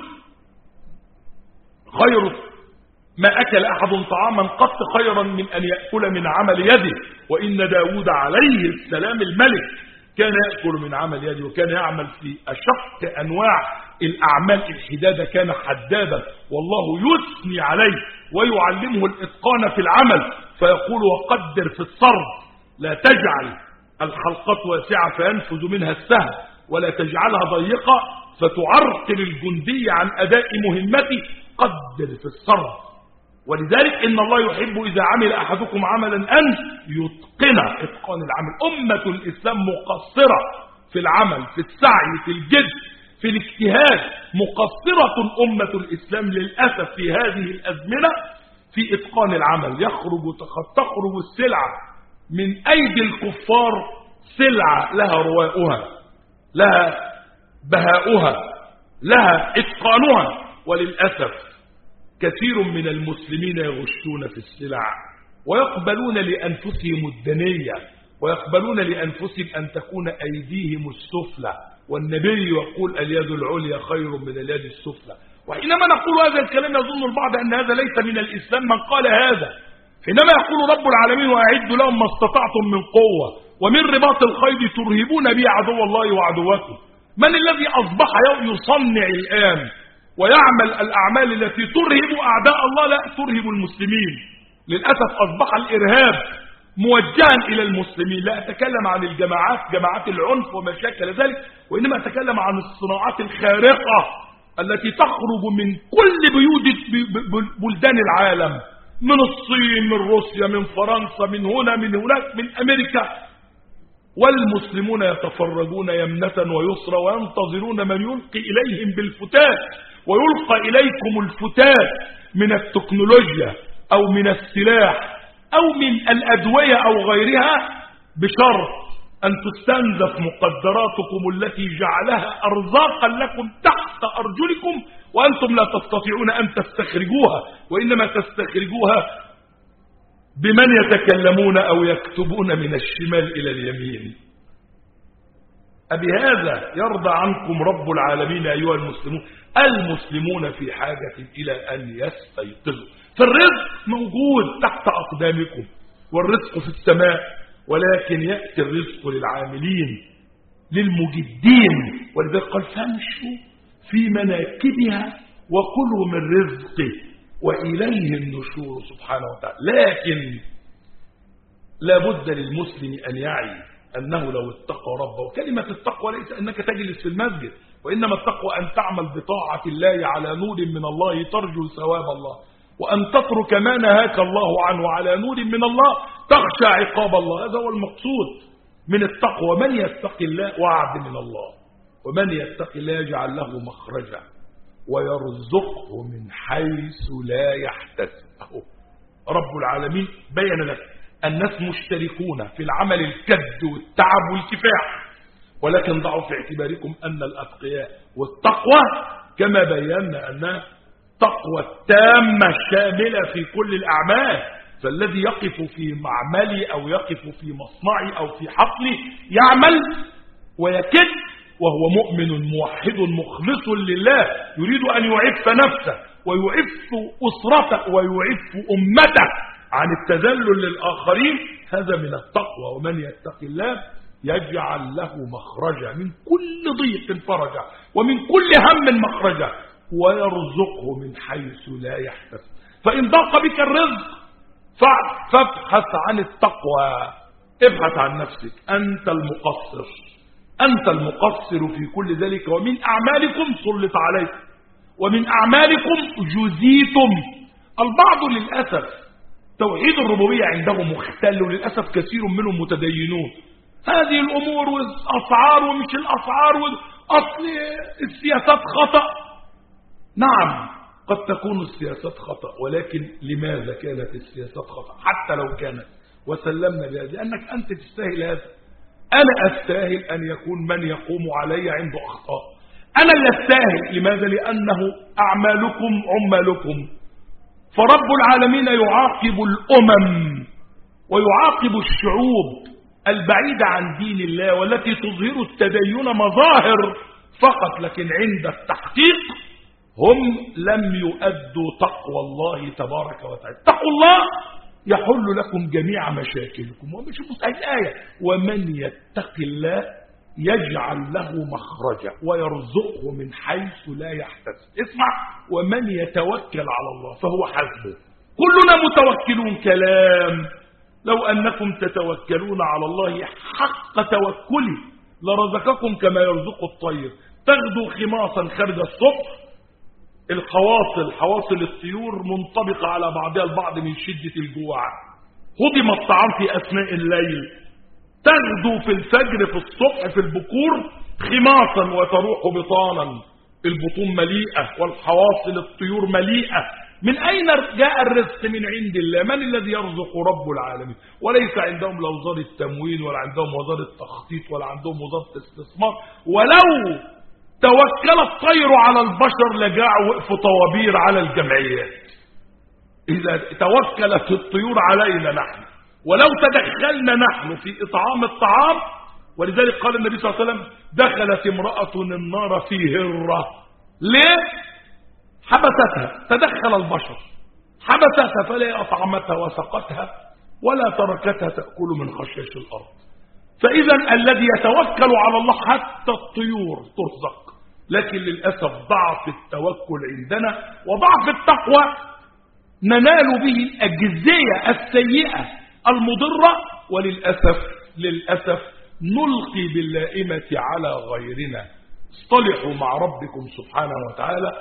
خير ما أكل أحد طعاما قط خيرا من أن يأكل من عمل يده، وإن داود عليه السلام الملك كان يأكل من عمل يده، وكان يعمل في أشق أنواع الأعمال الحدادة، كان حدادا، والله يثني عليه ويعلمه الإتقان في العمل، فيقول وقدر في الصرف، لا تجعل الحلقات واسعة فينفذ منها السهم، ولا تجعلها ضيقة فتعرقل الجندي عن أداء مهمته، قدر في الصرف. ولذلك إن الله يحب إذا عمل أحدكم عملا أن يتقن إتقان العمل. أمة الإسلام مقصرة في العمل، في السعي، في الجد، في الاجتهاد، مقصرة أمة الإسلام للأسف في هذه الأزمنة في إتقان العمل. يخرج تخرج السلعة من أيدي الكفار، سلعة لها رواؤها، لها بهاؤها، لها إتقانها، وللأسف كثير من المسلمين يغشون في السلع ويقبلون لأنفسهم الدنية، ويقبلون لأنفسهم أن تكون أيديهم السفلى، والنبي يقول اليد العليا خير من اليد السفلى. وحينما نقول هذا الكلام يظن البعض أن هذا ليس من الإسلام، من قال هذا حينما يقول رب العالمين وأعدوا لهم ما استطعتم من قوة ومن رباط الخيل ترهبون به عدو الله وعدوكم. من الذي أصبح يصنع الآن ويعمل الأعمال التي ترهب أعداء الله؟ لا ترهب المسلمين. للأسف أصبح الإرهاب موجها إلى المسلمين. لا أتكلم عن الجماعات، جماعات العنف وما شاكل ذلك، وإنما أتكلم عن الصناعات الخارقة التي تخرج من كل بيوت بلدان العالم، من الصين، من روسيا، من فرنسا، من هنا، من هناك، من أمريكا، والمسلمون يتفرجون يمنة ويسرى وينتظرون من يلقي إليهم بالفتات. ويلقى إليكم الفتات من التكنولوجيا أو من السلاح أو من الأدوية أو غيرها، بشرط أن تستنزف مقدراتكم التي جعلها أرزاقا لكم تحت أرجلكم، وأنتم لا تستطيعون أن تستخرجوها، وإنما تستخرجوها بمن يتكلمون أو يكتبون من الشمال إلى اليمين. أبهذا يرضى عنكم رب العالمين أيها المسلمون؟ المسلمون في حاجة إلى أن يستيقظوا. فالرزق موجود تحت أقدامكم، والرزق في السماء، ولكن يأتي الرزق للعاملين للمجدين. ولذلك قال فامشوا في مناكبها وكلوا من رزقه وإليه النشور سبحانه وتعالى. لكن لا بد للمسلم أن يعي أنه لو اتقى ربه، كلمة التقوى ليس أنك تجلس في المسجد، وإنما التقوى أن تعمل بطاعة الله على نور من الله ترجو ثواب الله، وأن تترك ما نهاك الله عنه على نور من الله تخشى عقاب الله. هذا هو المقصود من التقوى. من يتقي الله وعد من الله، ومن يتقي الله يجعل له مخرجا ويرزقه من حيث لا يحتسب. رب العالمين بين لك الناس مشتركون في العمل الكد والتعب والكفاح، ولكن ضعوا في اعتباركم أن الأتقياء والتقوى كما بينا أنها تقوى التامة شاملة في كل الأعمال. فالذي يقف في معملي أو يقف في مصنعي أو في حقلي يعمل ويكد وهو مؤمن موحد مخلص لله، يريد أن يعف نفسه ويعف أسرته ويعف أمته عن التذلل للآخرين، هذا من التقوى. ومن يتق الله يجعل له مخرجا من كل ضيق فرجا ومن كل هم مخرجا ويرزقه من حيث لا يحتسب. فإن ضاق بك الرزق فابحث عن التقوى، ابحث عن نفسك، أنت المقصر، أنت المقصر في كل ذلك. ومن أعمالكم سلط عليكم ومن أعمالكم جزيتم. البعض للأسف توحيد الربوبية عندهم مختل، وللأسف كثير منهم متدينون. هذه الأمور والأسعار ومش الأسعار وأصل السياسات خطأ. نعم قد تكون السياسات خطأ، ولكن لماذا كانت السياسات خطأ؟ حتى لو كانت وسلمنا بها، لأنك أنت تستاهل هذا. أنا أستاهل أن يكون من يقوم علي عنده أخطاء. أنا اللي أستاهل. لماذا؟ لأنه أعمالكم عمالكم. فرب العالمين يعاقب الأمم ويعاقب الشعوب البعيدة عن دين الله والتي تظهر التدين مظاهر فقط، لكن عند التحقيق هم لم يؤدوا تقوى الله تبارك وتعالى. تقوى الله يحل لكم جميع مشاكلكم. وشوفوا الآية: ومن يتق الله يجعل له مخرجا ويرزقه من حيث لا يحتسب. اسمع: ومن يتوكل على الله فهو حسبه. كلنا متوكلون. كلام: لو أنكم تتوكلون على الله حق توكله لرزقكم كما يرزق الطير تغدو خماصا خارج الصبح. الحواصل حواصل الطيور منطبقة على بعضها البعض من شدة الجوع. هضم الطعام في أثناء الليل، تغدو في الفجر في الصبح في البكور خماصا وتروح بطانا. البطون مليئة والحواصل الطيور مليئة. من أين جاء الرزق؟ من عند الله. من الذي يرزق؟ رب العالمين. وليس عندهم لا وزارة التموين ولا عندهم وزارة تخطيط ولا عندهم وزارة استثمار. ولو توكل الطير على البشر لجاعوا وقفوا طوابير على الجمعيات. إذا توكلت الطيور علينا نحن ولو تدخلنا نحن في إطعام الطعام. ولذلك قال النبي صلى الله عليه وسلم: دخلت امرأة النار في هرة. ليه؟ حبستها. تدخل البشر حبستها فلا أطعمتها وسقتها ولا تركتها تأكل من خشاش الأرض. فإذا الذي يتوكل على الله حتى الطيور ترزق. لكن للأسف ضعف التوكل عندنا وضعف التقوى ننال به الأجزية السيئة المضرة. وللأسف للأسف نلقي باللائمة على غيرنا. اصطلحوا مع ربكم سبحانه وتعالى.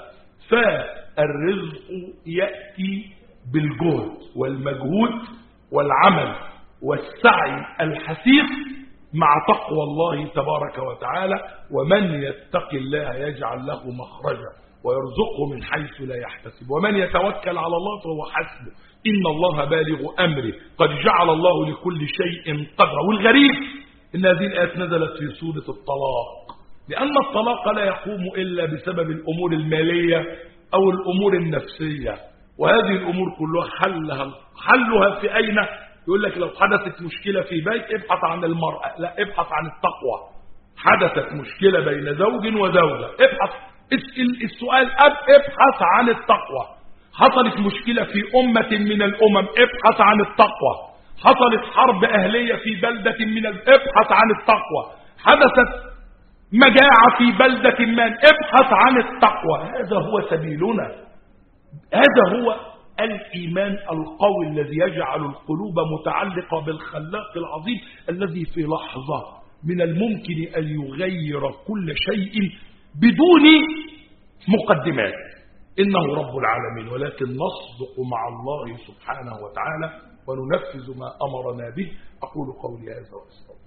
فالرزق يأتي بالجهد والمجهود والعمل والسعي الحثيث مع تقوى الله تبارك وتعالى. ومن يتق الله يجعل له مخرجا ويرزقه من حيث لا يحتسب. ومن يتوكل على الله فهو حسبه. إن الله بالغ أمره قد جعل الله لكل شيء قدرا. والغريب إن هذه الآيات نزلت في سورة الطلاق، لأن الطلاق لا يقوم إلا بسبب الأمور المالية أو الأمور النفسية. وهذه الأمور كلها حلها حلها في أين؟ يقول لك: لو حدثت مشكلة في بيت ابحث عن المرأة. لا، ابحث عن التقوى. حدثت مشكلة بين زوج وزوجة، ابحث. السؤال أب ابحث عن التقوى. حصلت مشكلة في أمة من الأمم، ابحث عن التقوى. حصلت حرب أهلية في بلدة من ال... ابحث عن التقوى. حدثت مجاعة في بلدة ما، ابحث عن التقوى. هذا هو سبيلنا. هذا هو الإيمان القوي الذي يجعل القلوب متعلقة بالخلاق العظيم الذي في لحظة من الممكن أن يغير كل شيء بدون مقدمات. إنه رب العالمين. ولكن نصدق مع الله سبحانه وتعالى وننفذ ما أمرنا به. أقول قولي هذا وأستغفر.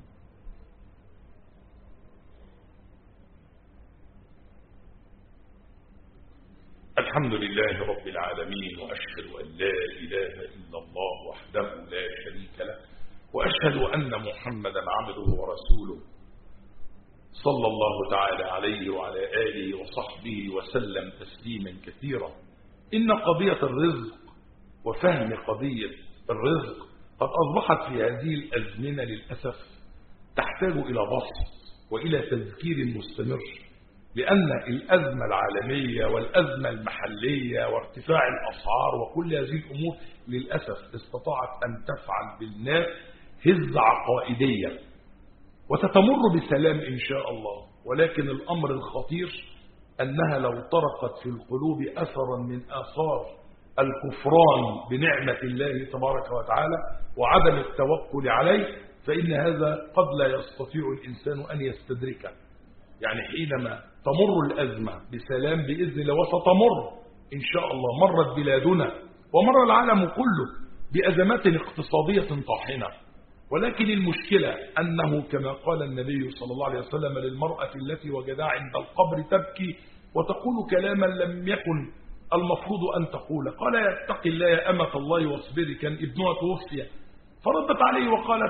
الحمد لله رب العالمين، وأشهد أن لا إله إلا الله وحده لا شريك له، وأشهد أن محمدا عبده ورسوله صلى الله تعالى عليه وعلى آله وصحبه وسلم تسليما كثيرا. إن قضية الرزق وفهم قضية الرزق قد أصبحت في هذه الأزمنة للأسف تحتاج إلى بسط وإلى تذكير مستمر. لأن الأزمة العالمية والأزمة المحلية وارتفاع الأسعار وكل هذه الأمور للأسف استطاعت أن تفعل بالناس هزة عقائدية وستمر بسلام إن شاء الله. ولكن الأمر الخطير أنها لو طرقت في القلوب أثرا من آثار الكفران بنعمة الله تبارك وتعالى وعدم التوكل عليه، فإن هذا قد لا يستطيع الإنسان أن يستدركه. يعني حينما تمر الأزمة بسلام بإذن الله، وستمر إن شاء الله، مرت بلادنا ومر العالم كله بأزمات اقتصادية طاحنة، ولكن المشكلة أنه كما قال النبي صلى الله عليه وسلم للمرأة التي وجدها عند القبر تبكي وتقول كلاما لم يكن المفروض أن تقول، قال اتق الله يا أمة الله واصبري، كان ابنها توفي، فردت عليه وقالت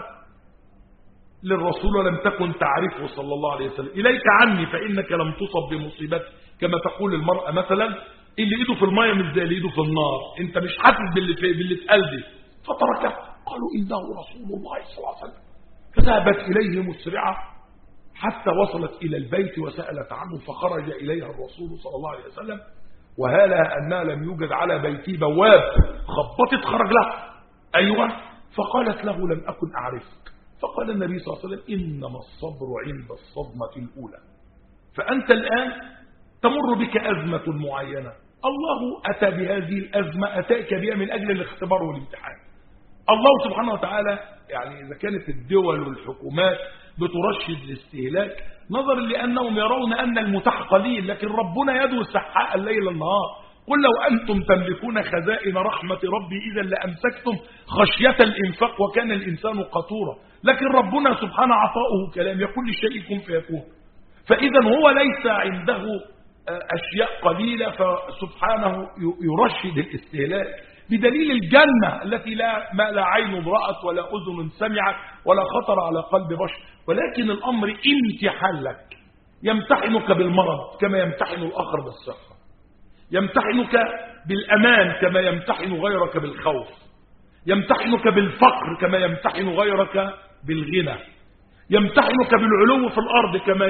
للرسول ولم تكن تعرفه صلى الله عليه وسلم إليك عني فإنك لم تصب بمصيبتي، كما تقول المرأة مثلا اللي ايده في المية مش زي اللي ايده في النار، انت مش حاسس باللي في باللي في قلبي، فتركه. قالوا إنه رسول الله صلى الله عليه وسلم، فذهبت إليه مسرعة حتى وصلت إلى البيت وسألت عنه، فخرج إليها الرسول صلى الله عليه وسلم وهالها أنها لم يوجد على بيتي بواب، خبطت خرج لها، أيوة، فقالت له لم أكن أعرفك، فقال النبي صلى الله عليه وسلم إنما الصبر عند الصدمة الأولى، فأنت الآن تمر بك أزمة معينة، الله أتى بهذه الأزمة أتاك بها من أجل الاختبار والامتحان. الله سبحانه وتعالى يعني إذا كانت الدول والحكومات بترشد الاستهلاك نظرا لأنهم يرون أن المتاح قليل، لكن ربنا يدعو السحاء الليل النهار، قل لو أنتم تملكون خزائن رحمة ربي إذا لأمسكتم خشية الإنفاق وكان الإنسان قتورا، لكن ربنا سبحانه عطاؤه كلام يقول للشيء كن فيكون، فإذا هو ليس عنده أشياء قليلة فسبحانه يرشد الاستهلاك، بدليل الجنة التي لا ما لا عين رأت ولا أذن سمعت ولا خطر على قلب بشر، ولكن الأمر امتحان لك، يمتحنك بالمرض كما يمتحن الآخر بالصحة، يمتحنك بالأمان كما يمتحن غيرك بالخوف، يمتحنك بالفقر كما يمتحن غيرك بالغنى، يمتحنك بالعلو في الأرض كما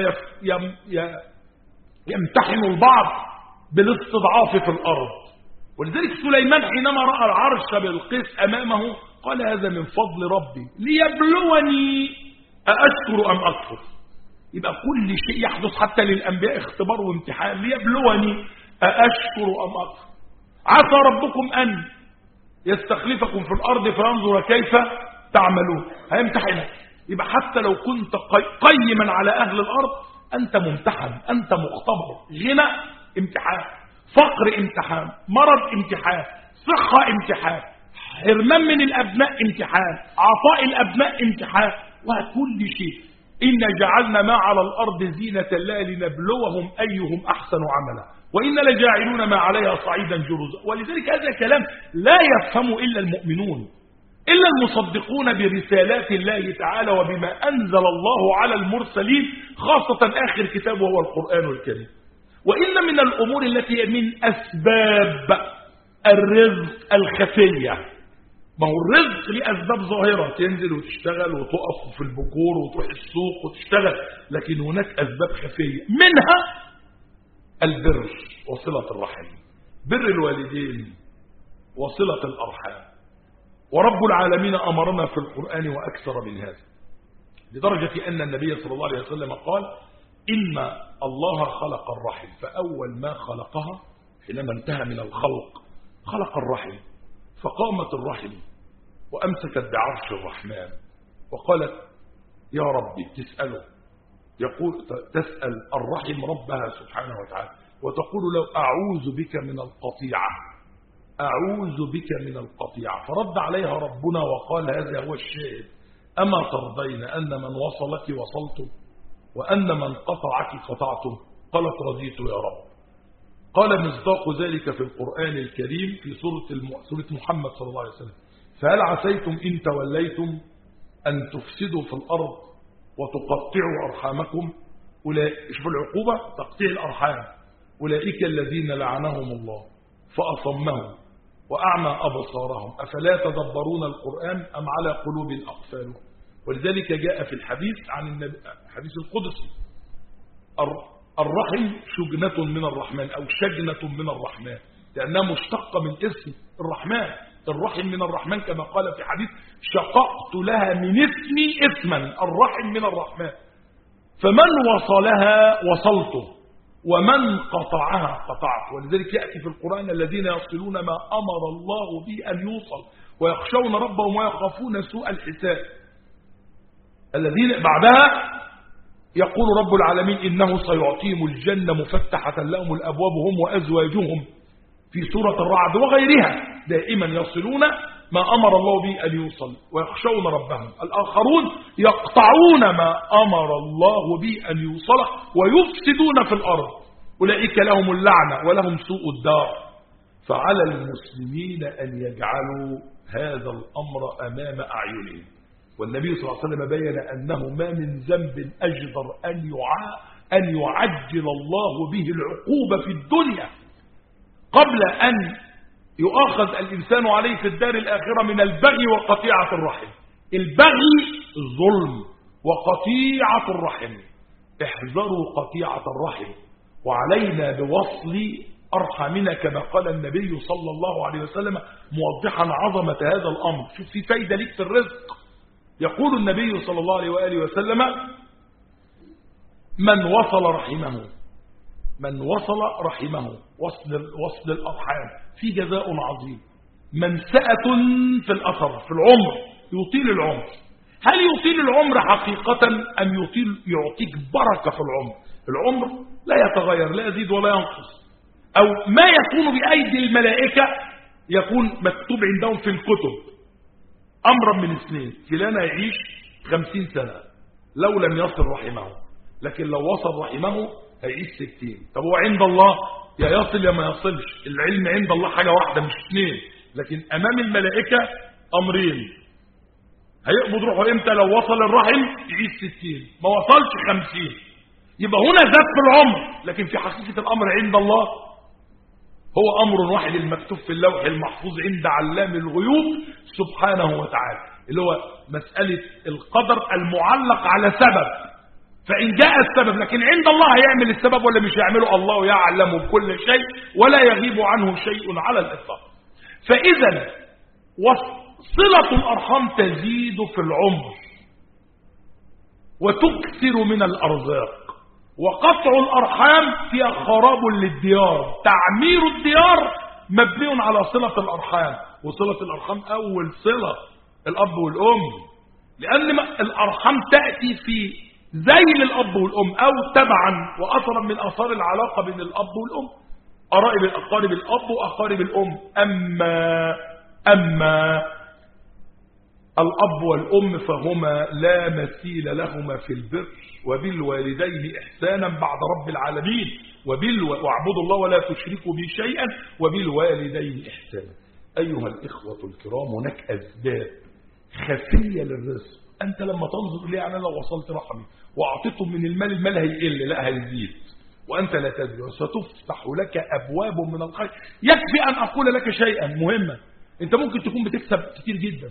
يمتحن البعض بالاستضعاف في الأرض. ولذلك سليمان حينما رأى العرش بالقيس أمامه قال هذا من فضل ربي ليبلوني أأشكر أم أكفر. يبقى كل شيء يحدث حتى للأنبياء اختبار وامتحان، ليبلوني أأشكر أم أكفر. عسى ربكم أن يستخلفكم في الأرض فينظر كيف تعملون، هيمتحنك. يبقى حتى لو كنت قيما على أهل الأرض أنت ممتحن، أنت مختبر. غنى امتحان، فقر امتحان، مرض امتحان، صحة امتحان، حرمان من الأبناء امتحان، عطاء الأبناء امتحان، وكل شيء. إن جعلنا ما على الأرض زينة الله لنبلوهم أيهم أحسن عملا وإن لجاعلون ما عليها صعيدا جرزا. ولذلك هذا كلام لا يفهم إلا المؤمنون، إلا المصدقون برسالات الله تعالى وبما أنزل الله على المرسلين، خاصة آخر كتاب وهو القرآن الكريم. وإن من الأمور التي من أسباب الرزق الخفية، ما هو الرزق ليه أسباب ظاهرة، تنزل وتشتغل وتقف في البكور وتروح السوق وتشتغل، لكن هناك أسباب خفية منها البر وصلة الرحم، بر الوالدين وصلة الأرحام. ورب العالمين أمرنا في القرآن وأكثر من هذا، لدرجة أن النبي صلى الله عليه وسلم قال إن الله خلق الرحم، فأول ما خلقها حينما انتهى من الخلق خلق الرحم، فقامت الرحم وأمسكت بعرش الرحمن وقالت يا ربي، تسأله، يقول تسأل الرحم ربها سبحانه وتعالى وتقول له أعوذ بك من القطيعة، أعوذ بك من القطيعة. فرد عليها ربنا وقال هذا هو الشاهد، أما ترضين أن من وصلك وصلته وأن من قطعك قطعته؟ قالت رضيت يا رب. قال مصداق ذلك في القرآن الكريم في سورة, الم... سورة محمد صلى الله عليه وسلم، فهل عسيتم إن توليتم أن تفسدوا في الأرض وتقطعوا أرحامكم؟ شوفوا العقوبة، تقطيع الأرحام. أولئك الذين لعنهم الله فأصمهم وأعمى أبصارهم أفلا تدبرون القرآن أم على قلوب أقفالهم. ولذلك جاء في الحديث عن النبي، حديث القدسي، الرحم شجنة من الرحمن أو شجنة من الرحمن، لأنها مشتقة من اسم الرحمن. الرحم من الرحمن كما قال في حديث: شققت لها من اسمي اسما، الرحم من الرحمن. فمن وصلها وصلته، ومن قطعها قطعت. ولذلك يأتي في القرآن: الذين يصلون ما أمر الله به أن يوصل ويخشون ربهم ويخافون سوء الحساب. الذين بعدها يقول رب العالمين: إنه سيعطيهم الجنة مفتحة لهم الأبواب هم وأزواجهم، في سورة الرعد وغيرها. دائما يصلون ما أمر الله به أن يوصل ويخشون ربهم. الآخرون يقطعون ما أمر الله به أن يوصل ويفسدون في الأرض، أولئك لهم اللعنة ولهم سوء الدار. فعلى المسلمين أن يجعلوا هذا الأمر أمام أعينهم. والنبي صلى الله عليه وسلم بين أنه ما من ذنب أجدر أن يع... أن يعجل الله به العقوبة في الدنيا قبل أن يؤاخذ الإنسان عليه في الدار الآخرة من البغي وقطيعة الرحم. البغي الظلم، وقطيعة الرحم احذروا قطيعة الرحم، وعلينا بوصل أرحامنا كما قال النبي صلى الله عليه وسلم موضحا عظمة هذا الأمر. شوف في فايدة ليك في الرزق. يقول النبي صلى الله عليه وآله وسلم: من وصل رحمه، من وصل رحمه وصل, وصل الأرحام في جزاء عظيم. منسأة في الأثر في العمر، يطيل العمر. هل يطيل العمر حقيقة أم يطيل يعطيك بركة في العمر؟ العمر لا يتغير، لا يزيد ولا ينقص. أو ما يكون بأيدي الملائكة يكون مكتوب عندهم في الكتب أمرا من اثنين: فلان يعيش خمسين سنة لو لم يصل رحمه، لكن لو وصل رحمه هيعيش ستين. طب هو عند الله يا يصل يا ما يصلش. العلم عند الله حاجة واحدة مش اثنين، لكن أمام الملائكة أمرين: هيقبض روحه امتى؟ لو وصل الرحم يعيش ستين، ما وصلش خمسين. يبقى هنا زاد في العمر، لكن في حقيقة الأمر عند الله هو أمر واحد المكتوب في اللوح المحفوظ عند علام الغيوب سبحانه وتعالى، اللي هو مسألة القدر المعلق على سبب. فإن جاء السبب، لكن عند الله هيعمل السبب ولا مش هيعمله؟ الله يعلم كل شيء ولا يغيب عنه شيء على الإطلاق. فإذا صلة الأرحام تزيد في العمر وتكثر من الأرزاق، وقطع الأرحام فيها خراب للديار. تعمير الديار مبني على صلة الأرحام، وصلة الأرحام أول صلة الأب والأم، لأن الأرحام تأتي في زي الأب والأم أو تبعا وأثرا من أثار العلاقة بين الأب والأم. قرائب الأقارب الأب وأقارب الأم. أما أما الأب والأم فهما لا مثيل لهما في البر، وبالوالدين إحسانا بعد رب العالمين، وبالو... واعبدوا الله ولا تشركوا به شيئا، وبالوالدين إحسانا. أيها الإخوة الكرام، هناك أسباب خفية للرزق. أنت لما تنظر ليه، أنا لو وصلت رحمي وأعطيته من المال، المال هيقل لا هيزيد، وأنت لا تدري، وستفتح لك أبواب من الخير. يكفي أن أقول لك شيئا مهما: أنت ممكن تكون بتكسب كتير جدا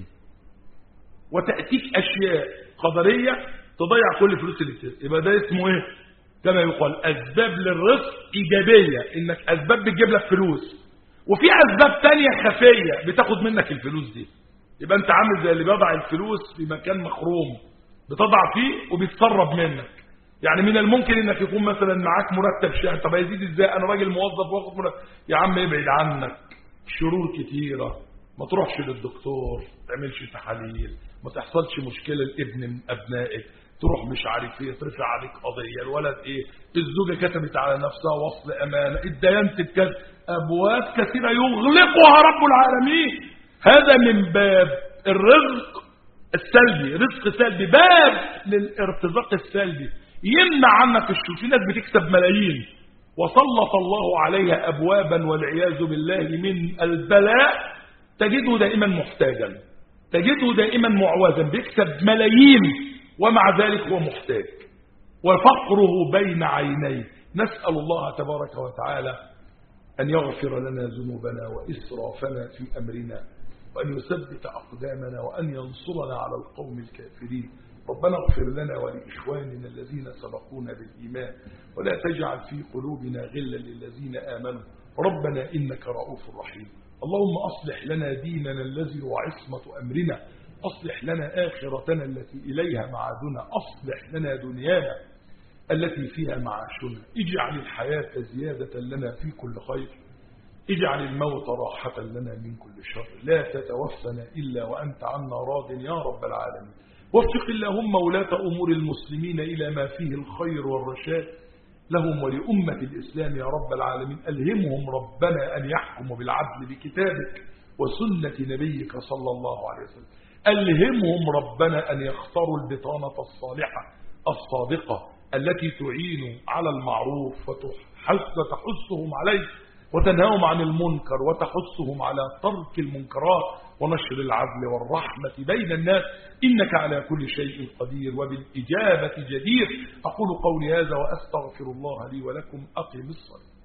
وتأتيك أشياء قدرية تضيع كل فلوس اللي بتكسب. يبقى ده اسمه إيه؟ كما يقال أسباب للرزق إيجابية، إنك أسباب بتجيب لك فلوس، وفي أسباب تانية خفية بتاخد منك الفلوس دي. يبقى أنت عامل زي اللي بيضع الفلوس في مكان مخروم، بتضع فيه وبيتسرب منك. يعني من الممكن انك يكون مثلا معاك مرتب شهر، طب هيزيد ازاي؟ انا راجل موظف واخد مرتب. يا عم ابعد عنك، شرور كتيرة، ما تروحش للدكتور، ما تعملش تحاليل، ما تحصلش مشكلة لابن من ابنائك، تروح مش عارف ايه، ترفع عليك قضية، الولد ايه، الزوجة كتبت على نفسها وصل امانة، الديان تتكلم، ابواب كثيرة يغلقها رب العالمين. هذا من باب الرزق السلبي، رزق سلبي، باب للارتزاق السلبي يمنع عنك الشر. في ناس بتكسب ملايين وسلط الله عليها أبوابا والعياذ بالله من البلاء، تجده دائما محتاجا، تجده دائما معوزا، بيكسب ملايين ومع ذلك هو محتاج وفقره بين عينيه. نسأل الله تبارك وتعالى أن يغفر لنا ذنوبنا وإسرافنا في أمرنا، وأن يثبت أقدامنا، وأن ينصرنا على القوم الكافرين. ربنا اغفر لنا ولإخواننا الذين سبقونا بالإيمان ولا تجعل في قلوبنا غلا للذين آمنوا ربنا إنك رؤوف رحيم. اللهم أصلح لنا ديننا الذي هو عصمة أمرنا، أصلح لنا آخرتنا التي إليها معادنا، أصلح لنا دنيانا التي فيها معاشنا، اجعل الحياة زيادة لنا في كل خير، اجعل الموت راحة لنا من كل شر، لا تتوفنا إلا وأنت عنا راض يا رب العالمين. وفق اللهم ولاة أمور المسلمين إلى ما فيه الخير والرشاد لهم ولأمة الإسلام يا رب العالمين. ألهمهم ربنا أن يحكموا بالعدل بكتابك وسنة نبيك صلى الله عليه وسلم. ألهمهم ربنا أن يختاروا البطانة الصالحة الصادقة التي تعين على المعروف وتحثهم عليه وتنهاهم عن المنكر وتحثهم على ترك المنكرات ونشر العدل والرحمة بين الناس، إنك على كل شيء قدير وبالإجابة جدير. أقول قولي هذا وأستغفر الله لي ولكم. أقم الصلاة.